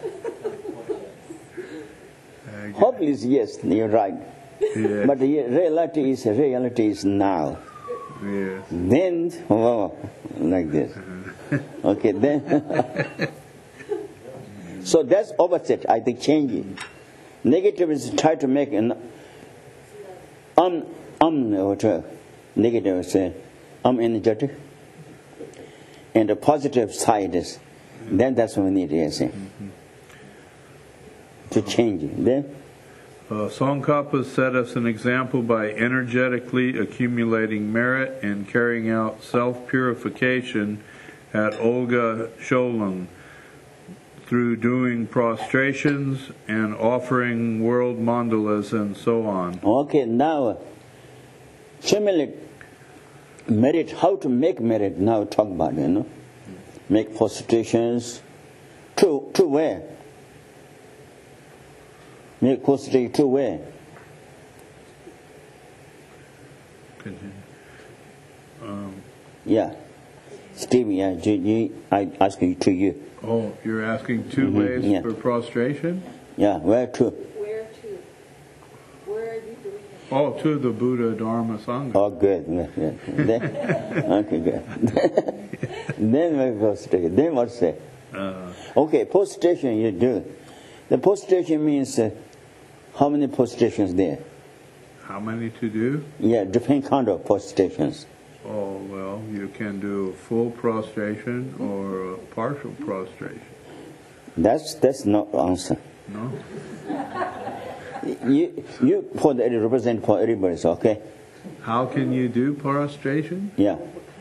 Hopefully, yes, you're right. Yeah. But the reality is reality is now. Yes. Then, oh, like this. Okay, then. So that's opposite, I think, changing. Negative is try to make an um, um, what, uh, negative is uh, um, energetic. And the positive side is, then that's what we need, yes, mm-hmm. to change it. Then, Uh, Tsongkhapa set us an example by energetically accumulating merit and carrying out self-purification at Olga Sholung through doing prostrations and offering world mandalas and so on. Okay, now, similarly, merit, how to make merit, now talk about it, you know. Make prostrations, to, to where? Make prostration to where? Continue. Um, Yeah. Steve, yeah, you, you, I ask you to you. Oh, you're asking two Mhm, ways yeah. for prostration? Yeah, where to? Where to? Where are you doing it? Oh, to the Buddha Dharma Sangha. Oh, good, good, good. Then, okay, good. Then we prostration. Then what say? Uh, Okay, prostration you do. The prostration means uh, how many prostrations there? how many to do? Yeah, different kind of prostrations. Oh, well, you can do full prostration or a partial prostration. That's that's not answer. No? You you put it represent for everybody, so, okay? How can you do prostration? Yeah.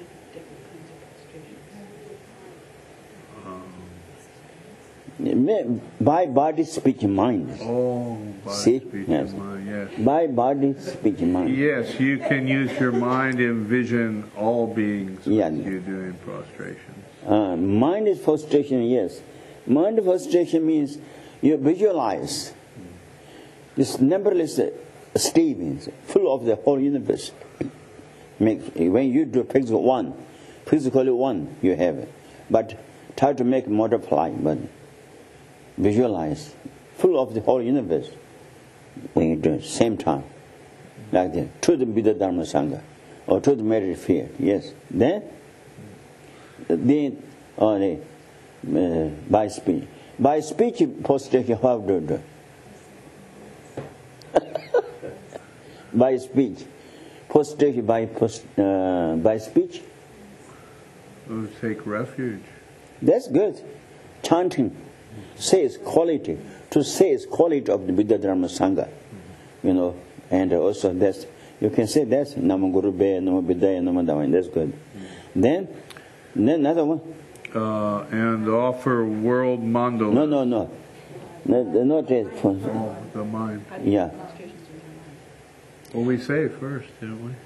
By body, speech, mind. Oh, body, See? speech, Yes. and mind, yes. By body, speech, mind. Yes, you can use your mind and envision all beings Yeah. with you doing prostration. Uh, mind is prostration, yes. Mind prostration means you visualize this numberless uh, statements full of the whole universe. Make, when you do physical one, physically one you have it. But try to make multiply, but visualize full of the whole universe when you do it same time. Like that. To the Buddha Dharma Sangha or to the married field, yes. Then then or the, uh, by speech. By speech prostration, how do you do? By speech. Prostration by post, uh, by speech. Oh, take refuge. That's good. Chanting says quality. To say is quality of the Buddha Dharma Sangha. You know, and also that's you can say that's Namo Guru Be, Namo Buddhaya, Namo Dhamma. That's good. Then, then another one. Uh, and offer world mandala. No, no, no. Not, not that. Oh, the mind. Yeah. Well, we say it first, didn't we?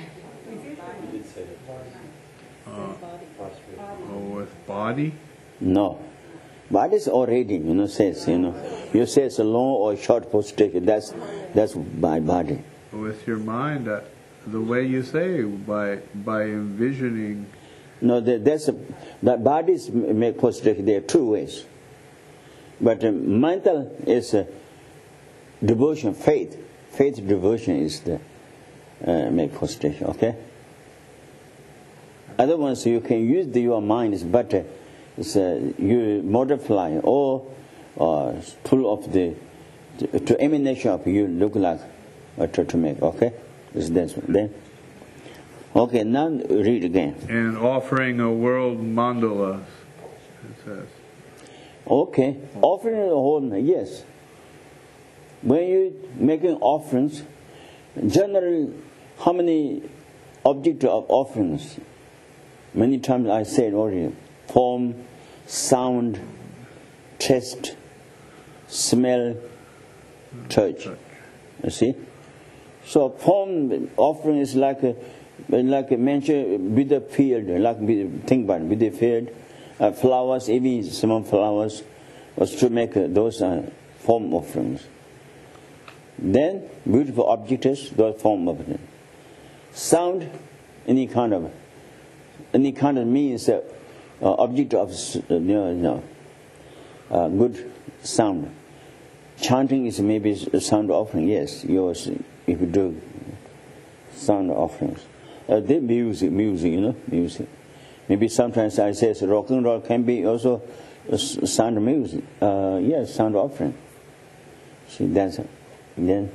Uh, oh, with body? No. Body is already, you know, says, you know. You say it's a long or short prostration. That's that's by body. With your mind, uh, the way you say, by by envisioning. No, there, there's a, the bodies make prostration. There are two ways. But uh, mental is uh, devotion, faith. Faith devotion is the uh, make prostration. Okay. Other ones you can use the, your mind is better. It's uh, you multiply or uh, full of the to, to emanation of you look like what to, to make. Okay. Is that then? Okay, now read again. And offering a world mandala, it says. Okay, offering the whole, yes. When you making offerings, generally, how many objects of offerings? Many times I said already, form, sound, taste, smell, touch. You see? So form offering is like a like a mention with the field, like think about it, with the field, uh, flowers, even some flowers, was to make uh, those uh, form offerings. Then beautiful objects, those form offerings. Sound, any kind of, any kind of means uh, uh, object of uh, you know, you know, uh, good sound. Chanting is maybe a sound offering. Yes, yours if you do sound offerings. Uh, the music, music, you know, music. Maybe sometimes I say so rock and roll can be also a sound music. Uh, yes, sound offering. See, that's it. Then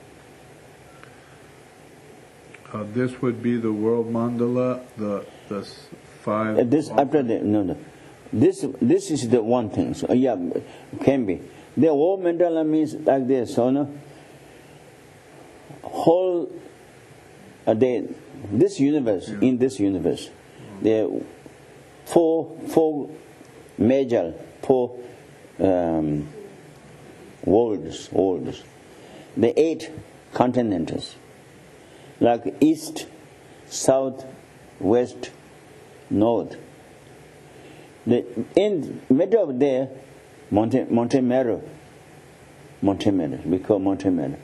Uh, this would be the world mandala, the the s- five. uh, this after the no no, this this is the one thing. So yeah, can be. The whole mandala means like this. So no, whole uh, the this universe Yeah. in this universe, there are four four major four um, worlds worlds. The eight continents, like east, south, west, north. The in middle of there, Monte Monte Mero. Monte Mero, we call Monte Mero.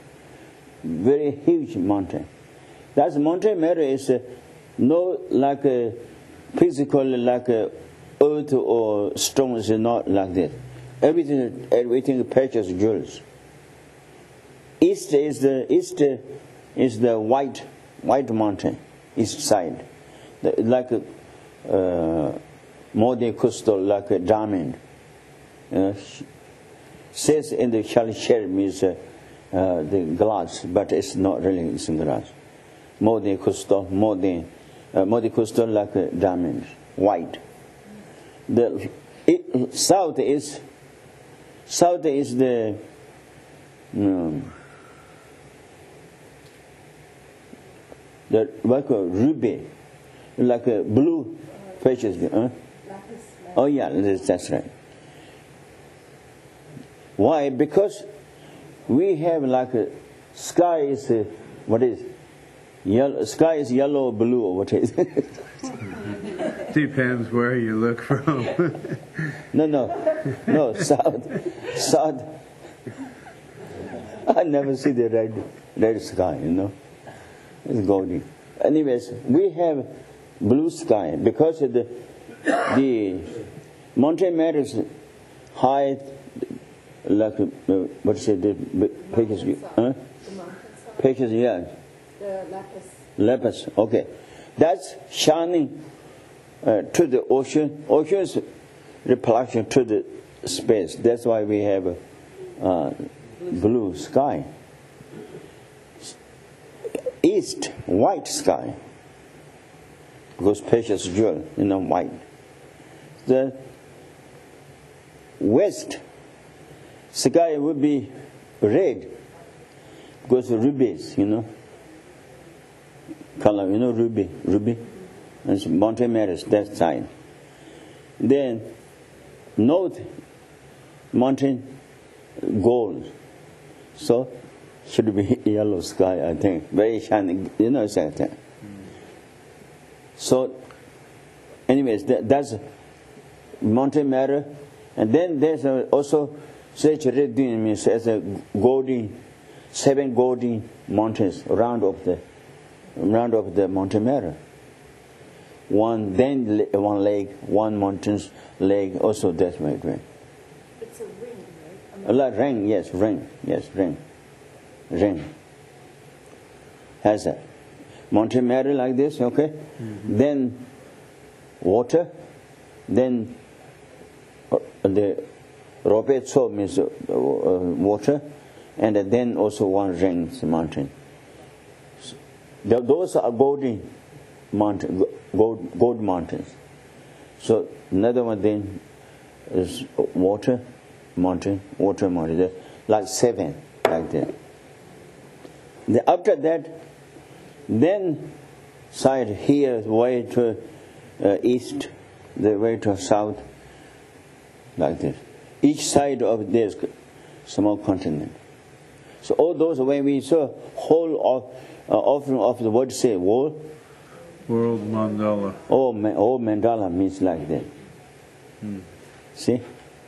Very huge mountain. That's Monte Mero is uh, no like a physically like a earth or stones is not like this. Everything, everything precious jewels. East is the east is the white white mountain, east side, the, like a uh, Modi crystal, like a diamond. Uh, says in the Shalishir means uh, uh, the glass, but it's not really it's glass. Modi crystal, Modi, uh, Modi crystal like a diamond, white. The it, south is south is the um, the like a ruby, like a blue precious. Huh? Oh yeah, that's right. Why? Because we have like a sky is a, what is yellow? Sky is yellow or blue or what is it? Depends where you look from. no, no, no. South, south. I never see the red, red sky. You know, it's golden. Anyways, we have blue sky because of the the mountain matters high. Like uh, what is it? The pages, huh? Pages, yeah. The lapis. Lapis. Okay, that's shining uh, to the ocean. Ocean's reflection to the space. That's why we have a uh, blue sky. East, white sky. Because precious jewel, you know, white. The west sky would be red because of rubies, you know. Color, you know, ruby, ruby. And mountain matters, that side. Then north mountain gold. So should be yellow sky, I think. Very shining, you know, like that. So anyways, that, that's mountain matter. And then there's also such Reddin means as a golden, seven golden mountains around of the around of the mountain matter. One then one lake, one mountain's lake. Also that's my dream. It's a ring, right? A lot ring, yes, ring, yes, ring, ring. Has a mountain matter like this, okay? Mm-hmm. Then water, then uh, the Ropetso means uh, uh, water, and then also one ring mountain. So, those are golden mountain, gold, gold mountains. So another one then is water mountain, water mountain, like seven, like that. Then after that, then side here way to uh, east, the way to south, like this. Each side of this small continent. So all those when we saw whole of uh, offering of the word say world. World mandala. Oh, ma- oh mandala means like that. Hmm. See.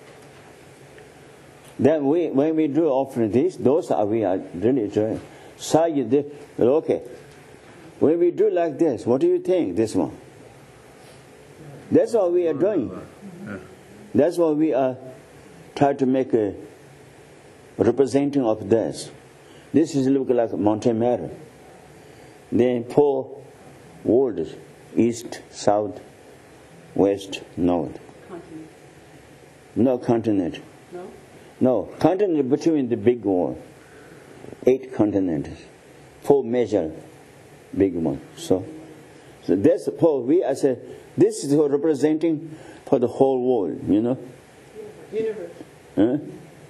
Then we when we do offering this, those are we are really doing. Side okay. When we do like this, what do you think? This one. That's what we are doing. Yeah. That's what we are. Try to make a representing of this. This is look like mountain matter. Then four worlds: east, south, west, north. Continent. No continent. No? No continent between the big one. Eight continents. Four major big one. So, so that's four. We as a this is representing for the whole world. You know. Universe. Huh? Universe.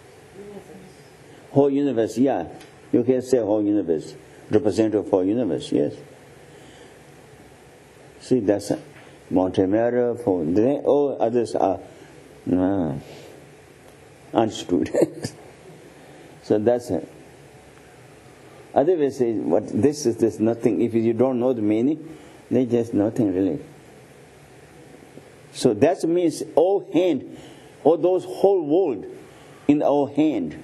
Whole universe, yeah. You can say whole universe. Representative for universe, yes. See, that's Montemera, for then all others are uh, understood. So that's it. Otherwise, what this is this nothing. If you don't know the meaning, then just nothing really. So that means all hand, all those whole world in our hand.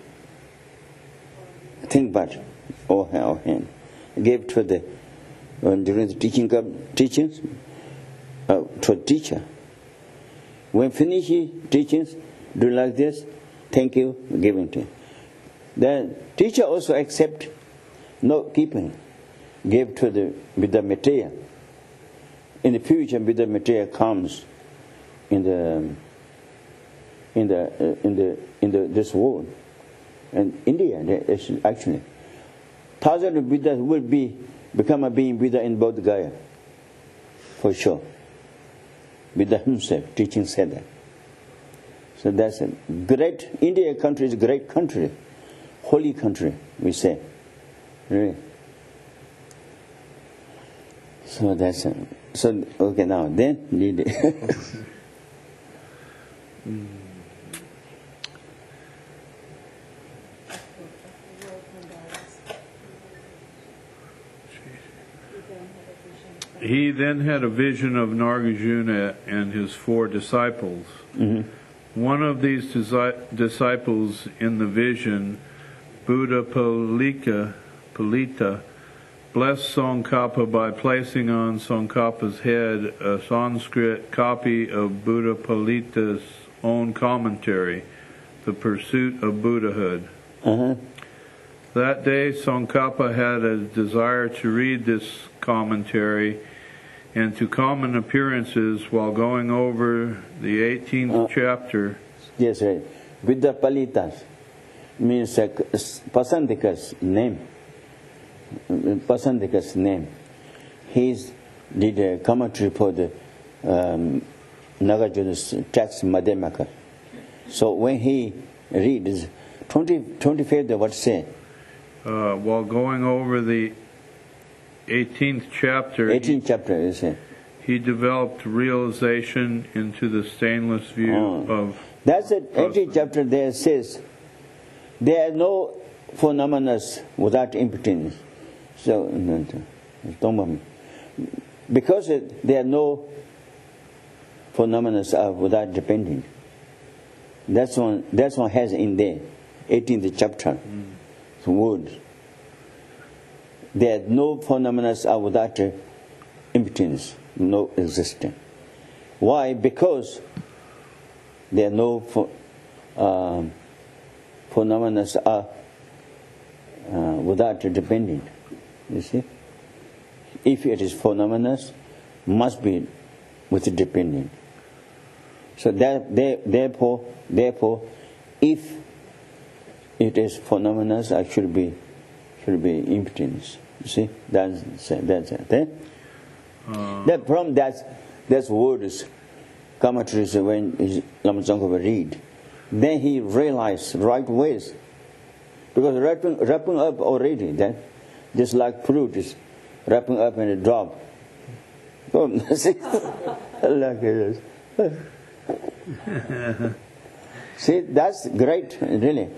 Think about it. All our hand. Gave to the uh, during the teaching teachings. uh, to teacher. When finish teachings, do like this, thank you, giving to. Then teacher also accept, no keeping, give to the Buddha material. In the future, Buddha material comes in the in the uh, in the in the this world, and India is actually thousands of Buddhas will be become a being Buddha in Bodh Gaya, for sure. Buddha himself teaching said that. So that's a great, India country is a great country, holy country, we say. Really. So that's a, so okay now then need He then had a vision of Nagarjuna and his four disciples. Mm-hmm. One of these disi- disciples in the vision, Buddha Palika, Palita, blessed Tsongkhapa by placing on Tsongkhapa's head a Sanskrit copy of Buddha Palita's own commentary, The Pursuit of Buddhahood. uh-huh. That day, Tsongkhapa had a desire to read this commentary and to common appearances while going over the eighteenth uh, chapter. Yes, right. Buddha Palita means uh, Pasandika's name. Pasandika's name. He did a commentary for the um, Nagarjuna's text Madhyamaka. So when he reads twenty, twenty-fifth, what say? Uh, while going over the eighteenth chapter, eighteenth chapter, you say. He developed realization into the stainless view oh. of. That's it. eighteenth chapter there says, there are no phenomena without impotence. So, because it, there are no phenomena without depending. That's one. That's one has in there, eighteenth chapter. Mm. Words. There are no phenomena are without uh, impotence, no existence. Why? Because there are no ph- um, phenomena are uh, without depending. You see, if it is phenomena, must be with depending. So that there, therefore, therefore, if it is phenomena, I should be should be impotence. You see, that's that's it. Eh? Uh, that from that that's words, commentaries when Lama Tsongkhapa read, then he realized right ways, because wrapping wrapping up already, then just like fruit is wrapping up in a drop. Oh, see, like this. See, that's great, really.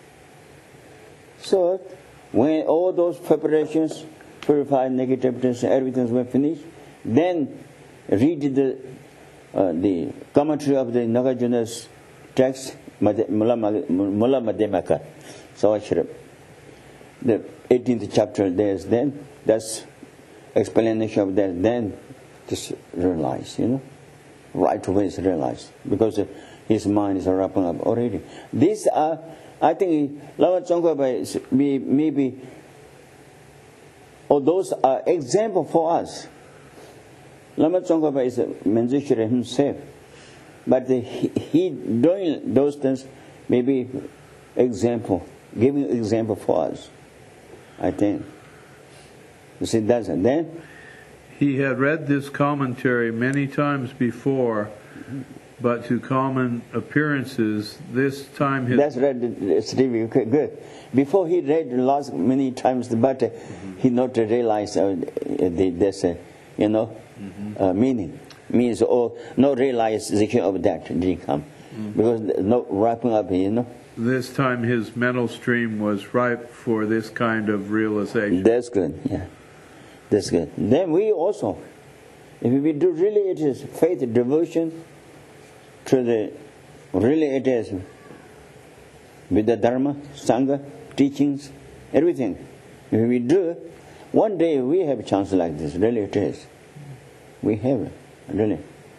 So, when all those preparations, purified negativities, everything were finished, then read the uh, the commentary of the Nagarjuna's text, Mula Madhyamaka, Savashram. The eighteenth chapter there is then, that's explanation of that, then just realize, you know, right away is realized, because his mind is wrapping up already. These are, I think, Lama Tsongkhapa maybe, or those are example for us. Lama Tsongkhapa is a Manjushri himself, but he, he doing those things maybe example, giving example for us, I think. You see, that's it. Then he had read this commentary many times before, but to common appearances, this time his... That's read, Stevie, okay, good. Before he read lots many times, but uh, mm-hmm. he not realized uh, the, this, uh, you know, mm-hmm. uh, meaning. Means, or no realization of that didn't come. Mm-hmm. Because no wrapping up, you know. This time his mental stream was ripe for this kind of realization. That's good, yeah. That's good. Then we also, if we do really it is faith, devotion to the, really it is with the Dharma, Sangha, teachings, everything. If we do, one day we have a chance like this, really it is. We have it. really.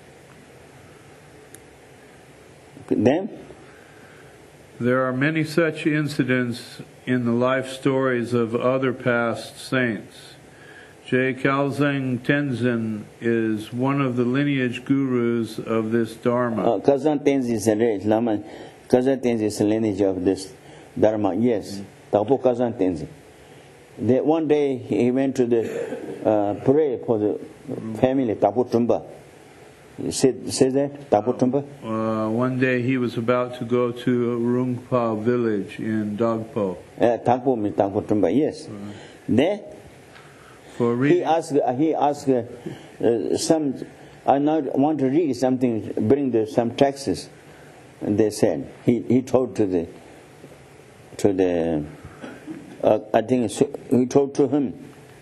Then? There are many such incidents in the life stories of other past saints. J. Khalzang Tenzin is one of the lineage gurus of this Dharma. Uh, Khalzang Tenzin is a Lama. Khalzang Tenzin is a lineage of this Dharma, yes. Tapo Khalzang Tenzin. The, one day he went to the uh, pray for the family, Tapo Trumba. Say, say that, Tapo Trumba? Uh, one day he was about to go to Rungpa village in Dogpo. Uh, Tapo means Tapo Trumba, yes. Uh, There, for he reading, asked, he asked uh, uh, some, I now want to read something, bring the, some texts. And they said, he, he told to the, to the, uh, I think so, he told to him.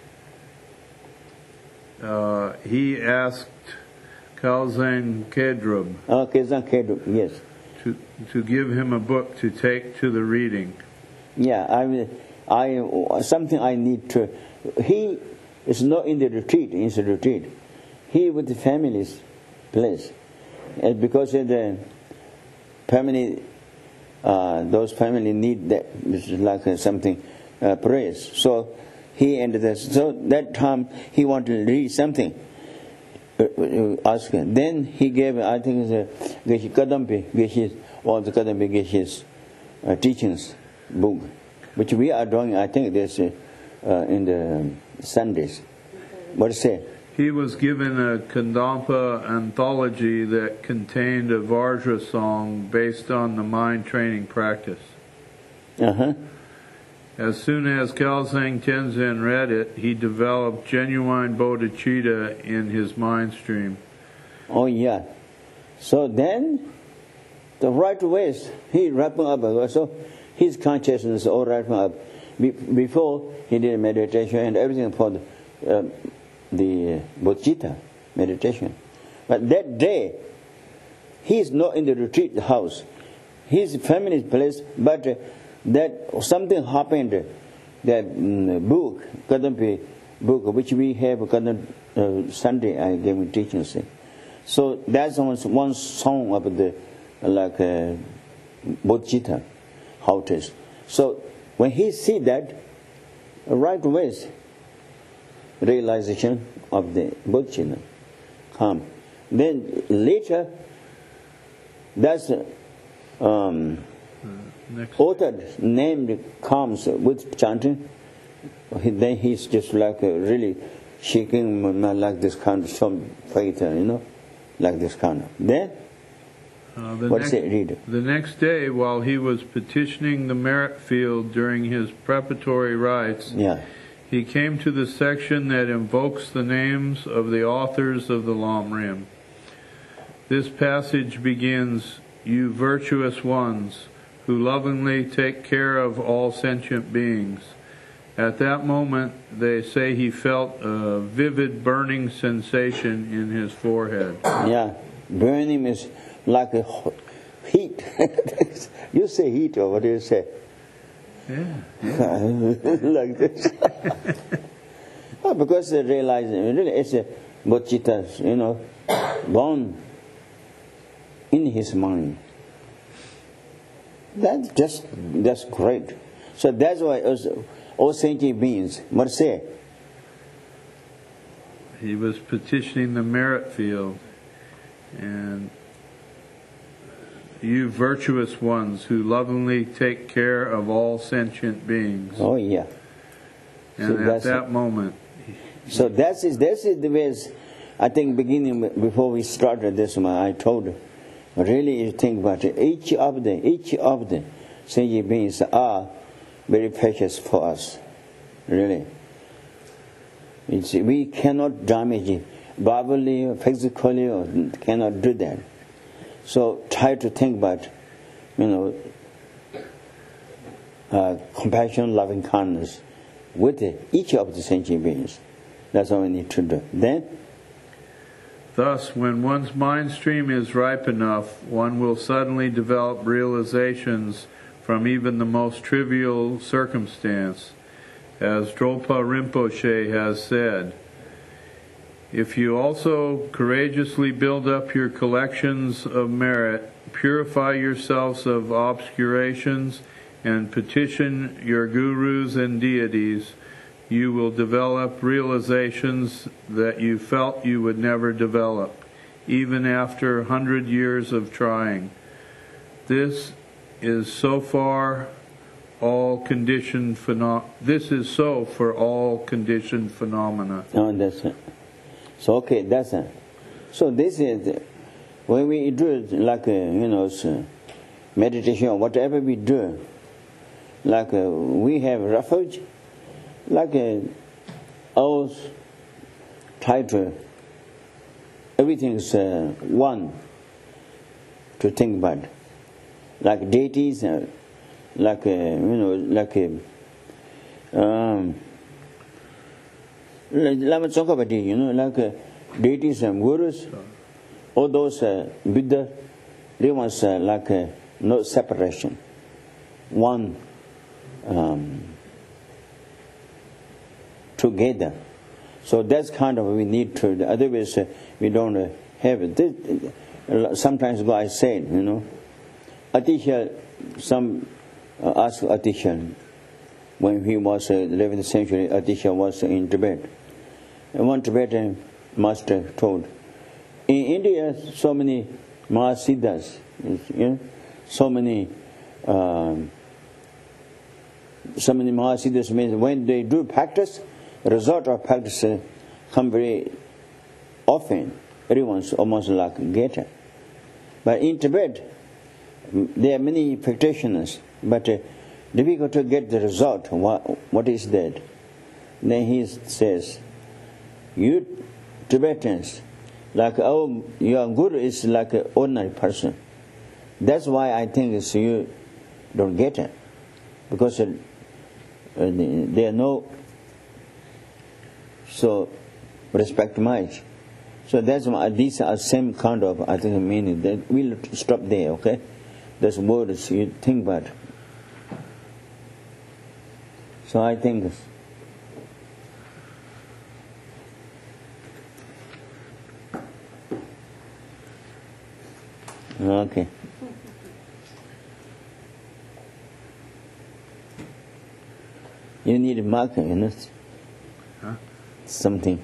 uh, he asked Khalzang Kedrub Uh, Khalzang Kedrub, yes. to, to give him a book to take to the reading. Yeah, I mean, I, something I need to, he is not in the retreat, in the retreat. He with the family's place. And because of the family, uh, those family need that, which is like uh, something, uh, praise. So he ended this. So that time he wanted to read something. Uh, uh, ask him. Then he gave, I think, it's a Geshe Kadampi, Geshe, or the Kadampi Geshe's uh, teachings book, which we are doing, I think, there's uh, uh, in the Sundays. What is it? He was given a Kadampa anthology that contained a Vajra song based on the mind training practice. Uh-huh. As soon as Khalzang Tenzin read it, he developed genuine bodhicitta in his mind stream. Oh, yeah. So then, the right ways, he wrapping up. So his consciousness all wrapping up. Be- before he did meditation and everything for the, uh, the bodhicitta meditation. But that day, he is not in the retreat house. His family's place, but uh, that something happened. That um, book, Kadampi book, which we have Kadam, uh, Sunday, I gave him teaching. See. So that's one, one song of the like uh, bodhicitta, how it is. So when he see that, right away, realization of the bodhicitta come. Then later, that's um, Next. author named comes with chanting. He, then he's just like uh, really shaking like this kind of some faith, you know, like this kind of. Then, Uh, the what's next, it? Read. The next day, while he was petitioning the merit field during his preparatory rites, Yeah. he came to the section that invokes the names of the authors of the Lam Rim. This passage begins, "You virtuous ones, who lovingly take care of all sentient beings." At that moment, they say he felt a vivid burning sensation in his forehead. Yeah. Burning is like a hot heat. You say heat, or what do you say? Yeah. Like this. Oh, because they realize really it's a bodhicitta, you know, born in his mind. That's just that's great. So that's why also, all sentient beings, what say? He was petitioning the merit field, and you virtuous ones who lovingly take care of all sentient beings. Oh yeah. And So at that's that it. moment, So that's is that's is the ways. I think beginning before we started this one, I told really you think about it. Each of them, each of them, sentient beings are very precious for us. Really, it's, we cannot damage it verbally or physically, or cannot do that. So try to think about, you know, uh, compassion, loving kindness with each of the sentient beings. That's all we need to do. Then, thus, when one's mind stream is ripe enough, one will suddenly develop realizations from even the most trivial circumstance. As Drolpa Rinpoche has said, If you also courageously build up your collections of merit, purify yourselves of obscurations, and petition your gurus and deities, you will develop realizations that you felt you would never develop, even after a hundred years of trying. This is so far all conditioned phenom- This is so for all conditioned phenomena. Oh, that's it. So okay, that's it. So this is when we do like uh, you know so meditation or whatever we do, like uh, we have refuge, like uh, oath, title, everything is uh, one to think about. Like deities, uh, like uh, you know, like uh, um, Lama Tsongkhapati, you know, like uh, deities and gurus, all those uh, Buddha, they was uh, like uh, no separation, one um, together. So that's kind of we need to. Otherwise, uh, we don't uh, have it. This, uh, sometimes ago I said, you know, Atisha, some uh, asked Atisha when he was uh, eleventh century. Atisha was in Tibet. And one Tibetan master told, in India, so many Mahasiddhas, you know, so many, um, so many Mahasiddhas means when they do practice, the result of practice uh, come very often. Everyone's almost like a getter. But in Tibet, there are many practitioners, but uh, difficult to get the result. What, what is that? Then he says, you Tibetans, like oh, your guru is like an ordinary person. That's why I think it's you don't get it, because uh, uh, there are no so respect much. So that's why these are same kind of I think meaning. That we'll stop there, okay? Those words you think about. So I think. Okay. You need a marker, you know? Huh? Something.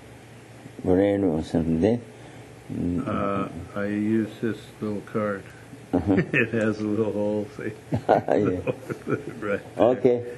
Red or something there. Uh, I use this little card. Uh-huh. It has a little hole. See? Yeah. Right. Okay.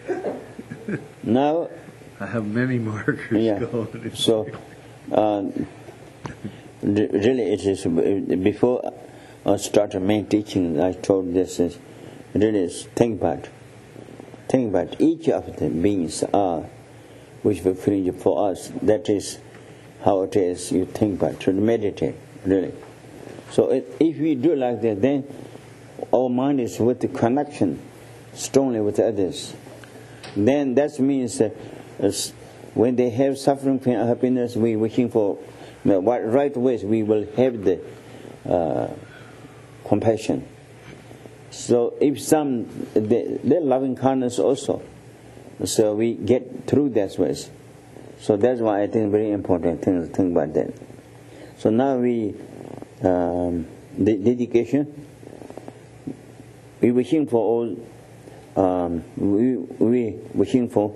Now. I have many markers Yeah. going. So, uh, really, it is before I started main teaching. I told this is really is think about, think about each of the beings are which were created for us. That is how it is. You think about to meditate really. So it, if we do like that, then our mind is with the connection strongly with others. Then that means uh, as when they have suffering, pain, happiness, we wishing for you know, what right ways we will have the uh, compassion. So if some they, they're loving kindness also, so we get through that ways. So that's why I think very important thing to think about that. So now we um, the dedication. We wishing for all. Um, we we wishing for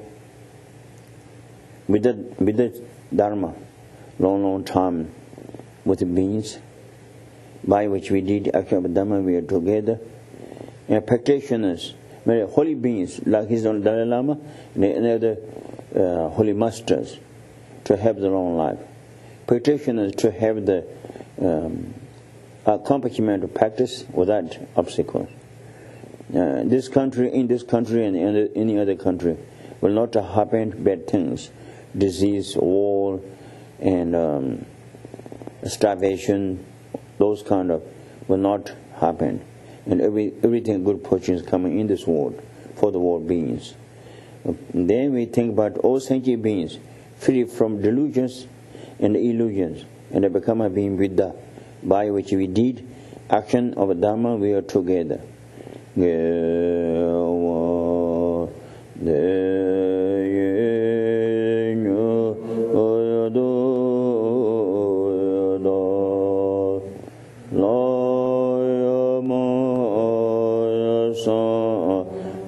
with the with the Dharma, long long time with the beings by which we did action of Dharma. We are together, and practitioners, very holy beings like His own Dalai Lama and other uh, holy masters to have their own life. Practitioners to have the um, accomplishment of practice without obstacles. Uh, this country, in this country and in any other country, will not happen bad things, disease, war, and um, starvation. Those kind of will not happen, and every everything good fortune is coming in this world for the world beings. And then we think about all sentient beings, free from delusions and illusions, and they become a being Buddha, by which we did action of Dharma. We are together.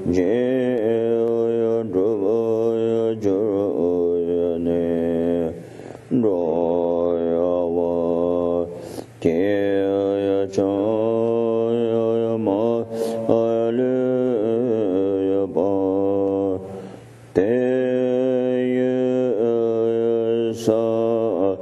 Jaya Drubaya Jaya Ne Roya Va Jaya Chaya Ma Alaya Ba Te Sa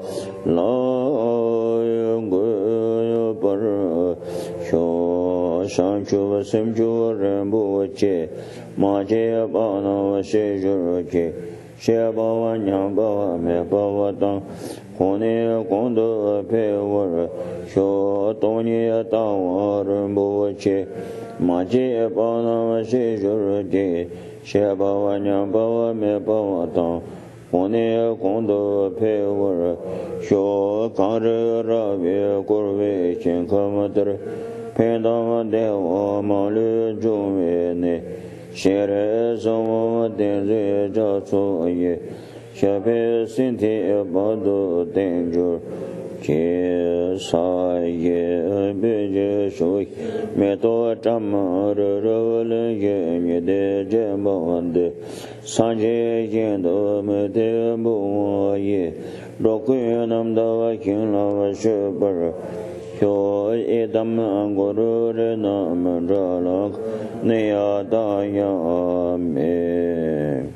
La Gaya Par Sho Shan Chuva Sim Chuva Rambu Che Ma Che Ba Na She Juru Che She Ba Wa Nyam Ba Wa Me Ba Wa Tang Hone Gong Do Pe Wa Sho Tong Ye Ta Wa Rambu Che Ma Che Ba Na She Juru Che She Ba Wa Nyam Ba Wa Me Ba Wa Tang Hone Gong Do Pe Wa Sho Kang Re Ra Ve Gur Ve Chen Ka Ma Ter Pen Da Ma De Wa Ma Lu Ju Me Ne She Re So Ma Den Re Ja Su Ye She Pe Sin Ti Ba Do Den Ju Che Sa Ye Be Je Shu Me To Cham Ma Re Re Le Ye Nye De Je Ba De San Je Yen Do Me De Bu Wa Ye Ro Kui Nam Da Wa Kin La Wa She Bar Hyo E Dam An Go Ru Re Na Ma Ra La Ne Ya Da Ya Me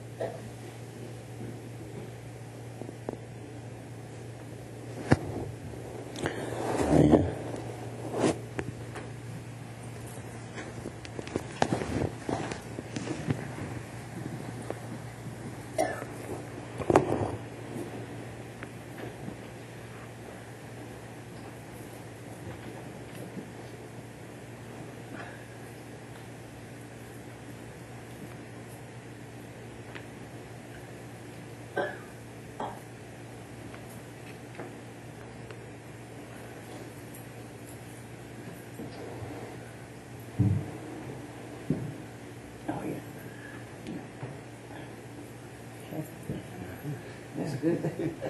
That's good.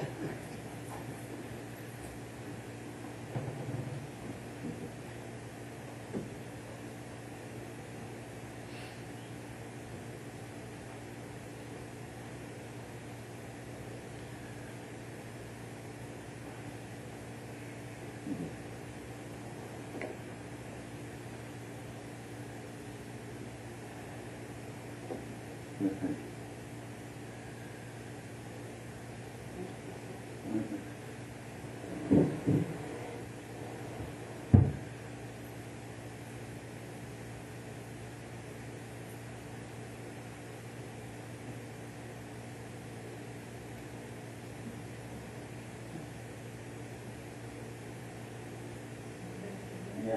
Yeah.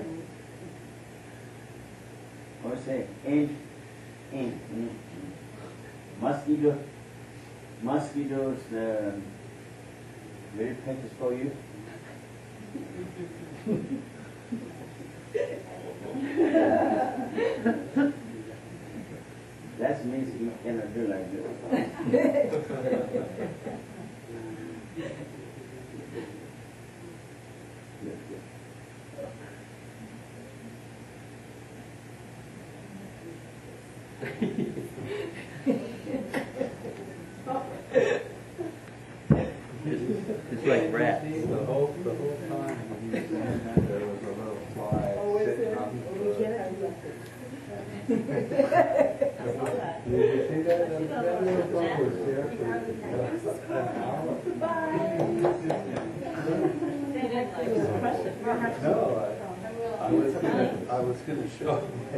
Or say ant, ant, mm, mm. mosquito, mosquitoes. Uh, very precious for you. That means you cannot do like this. It's like rats. The whole, the whole time he was saying that, there was a little fly Oh, is sitting there? on the We foot. can have that. Did you see that? That that little dog was there for an hour. No, I, I was gonna, I was gonna show him.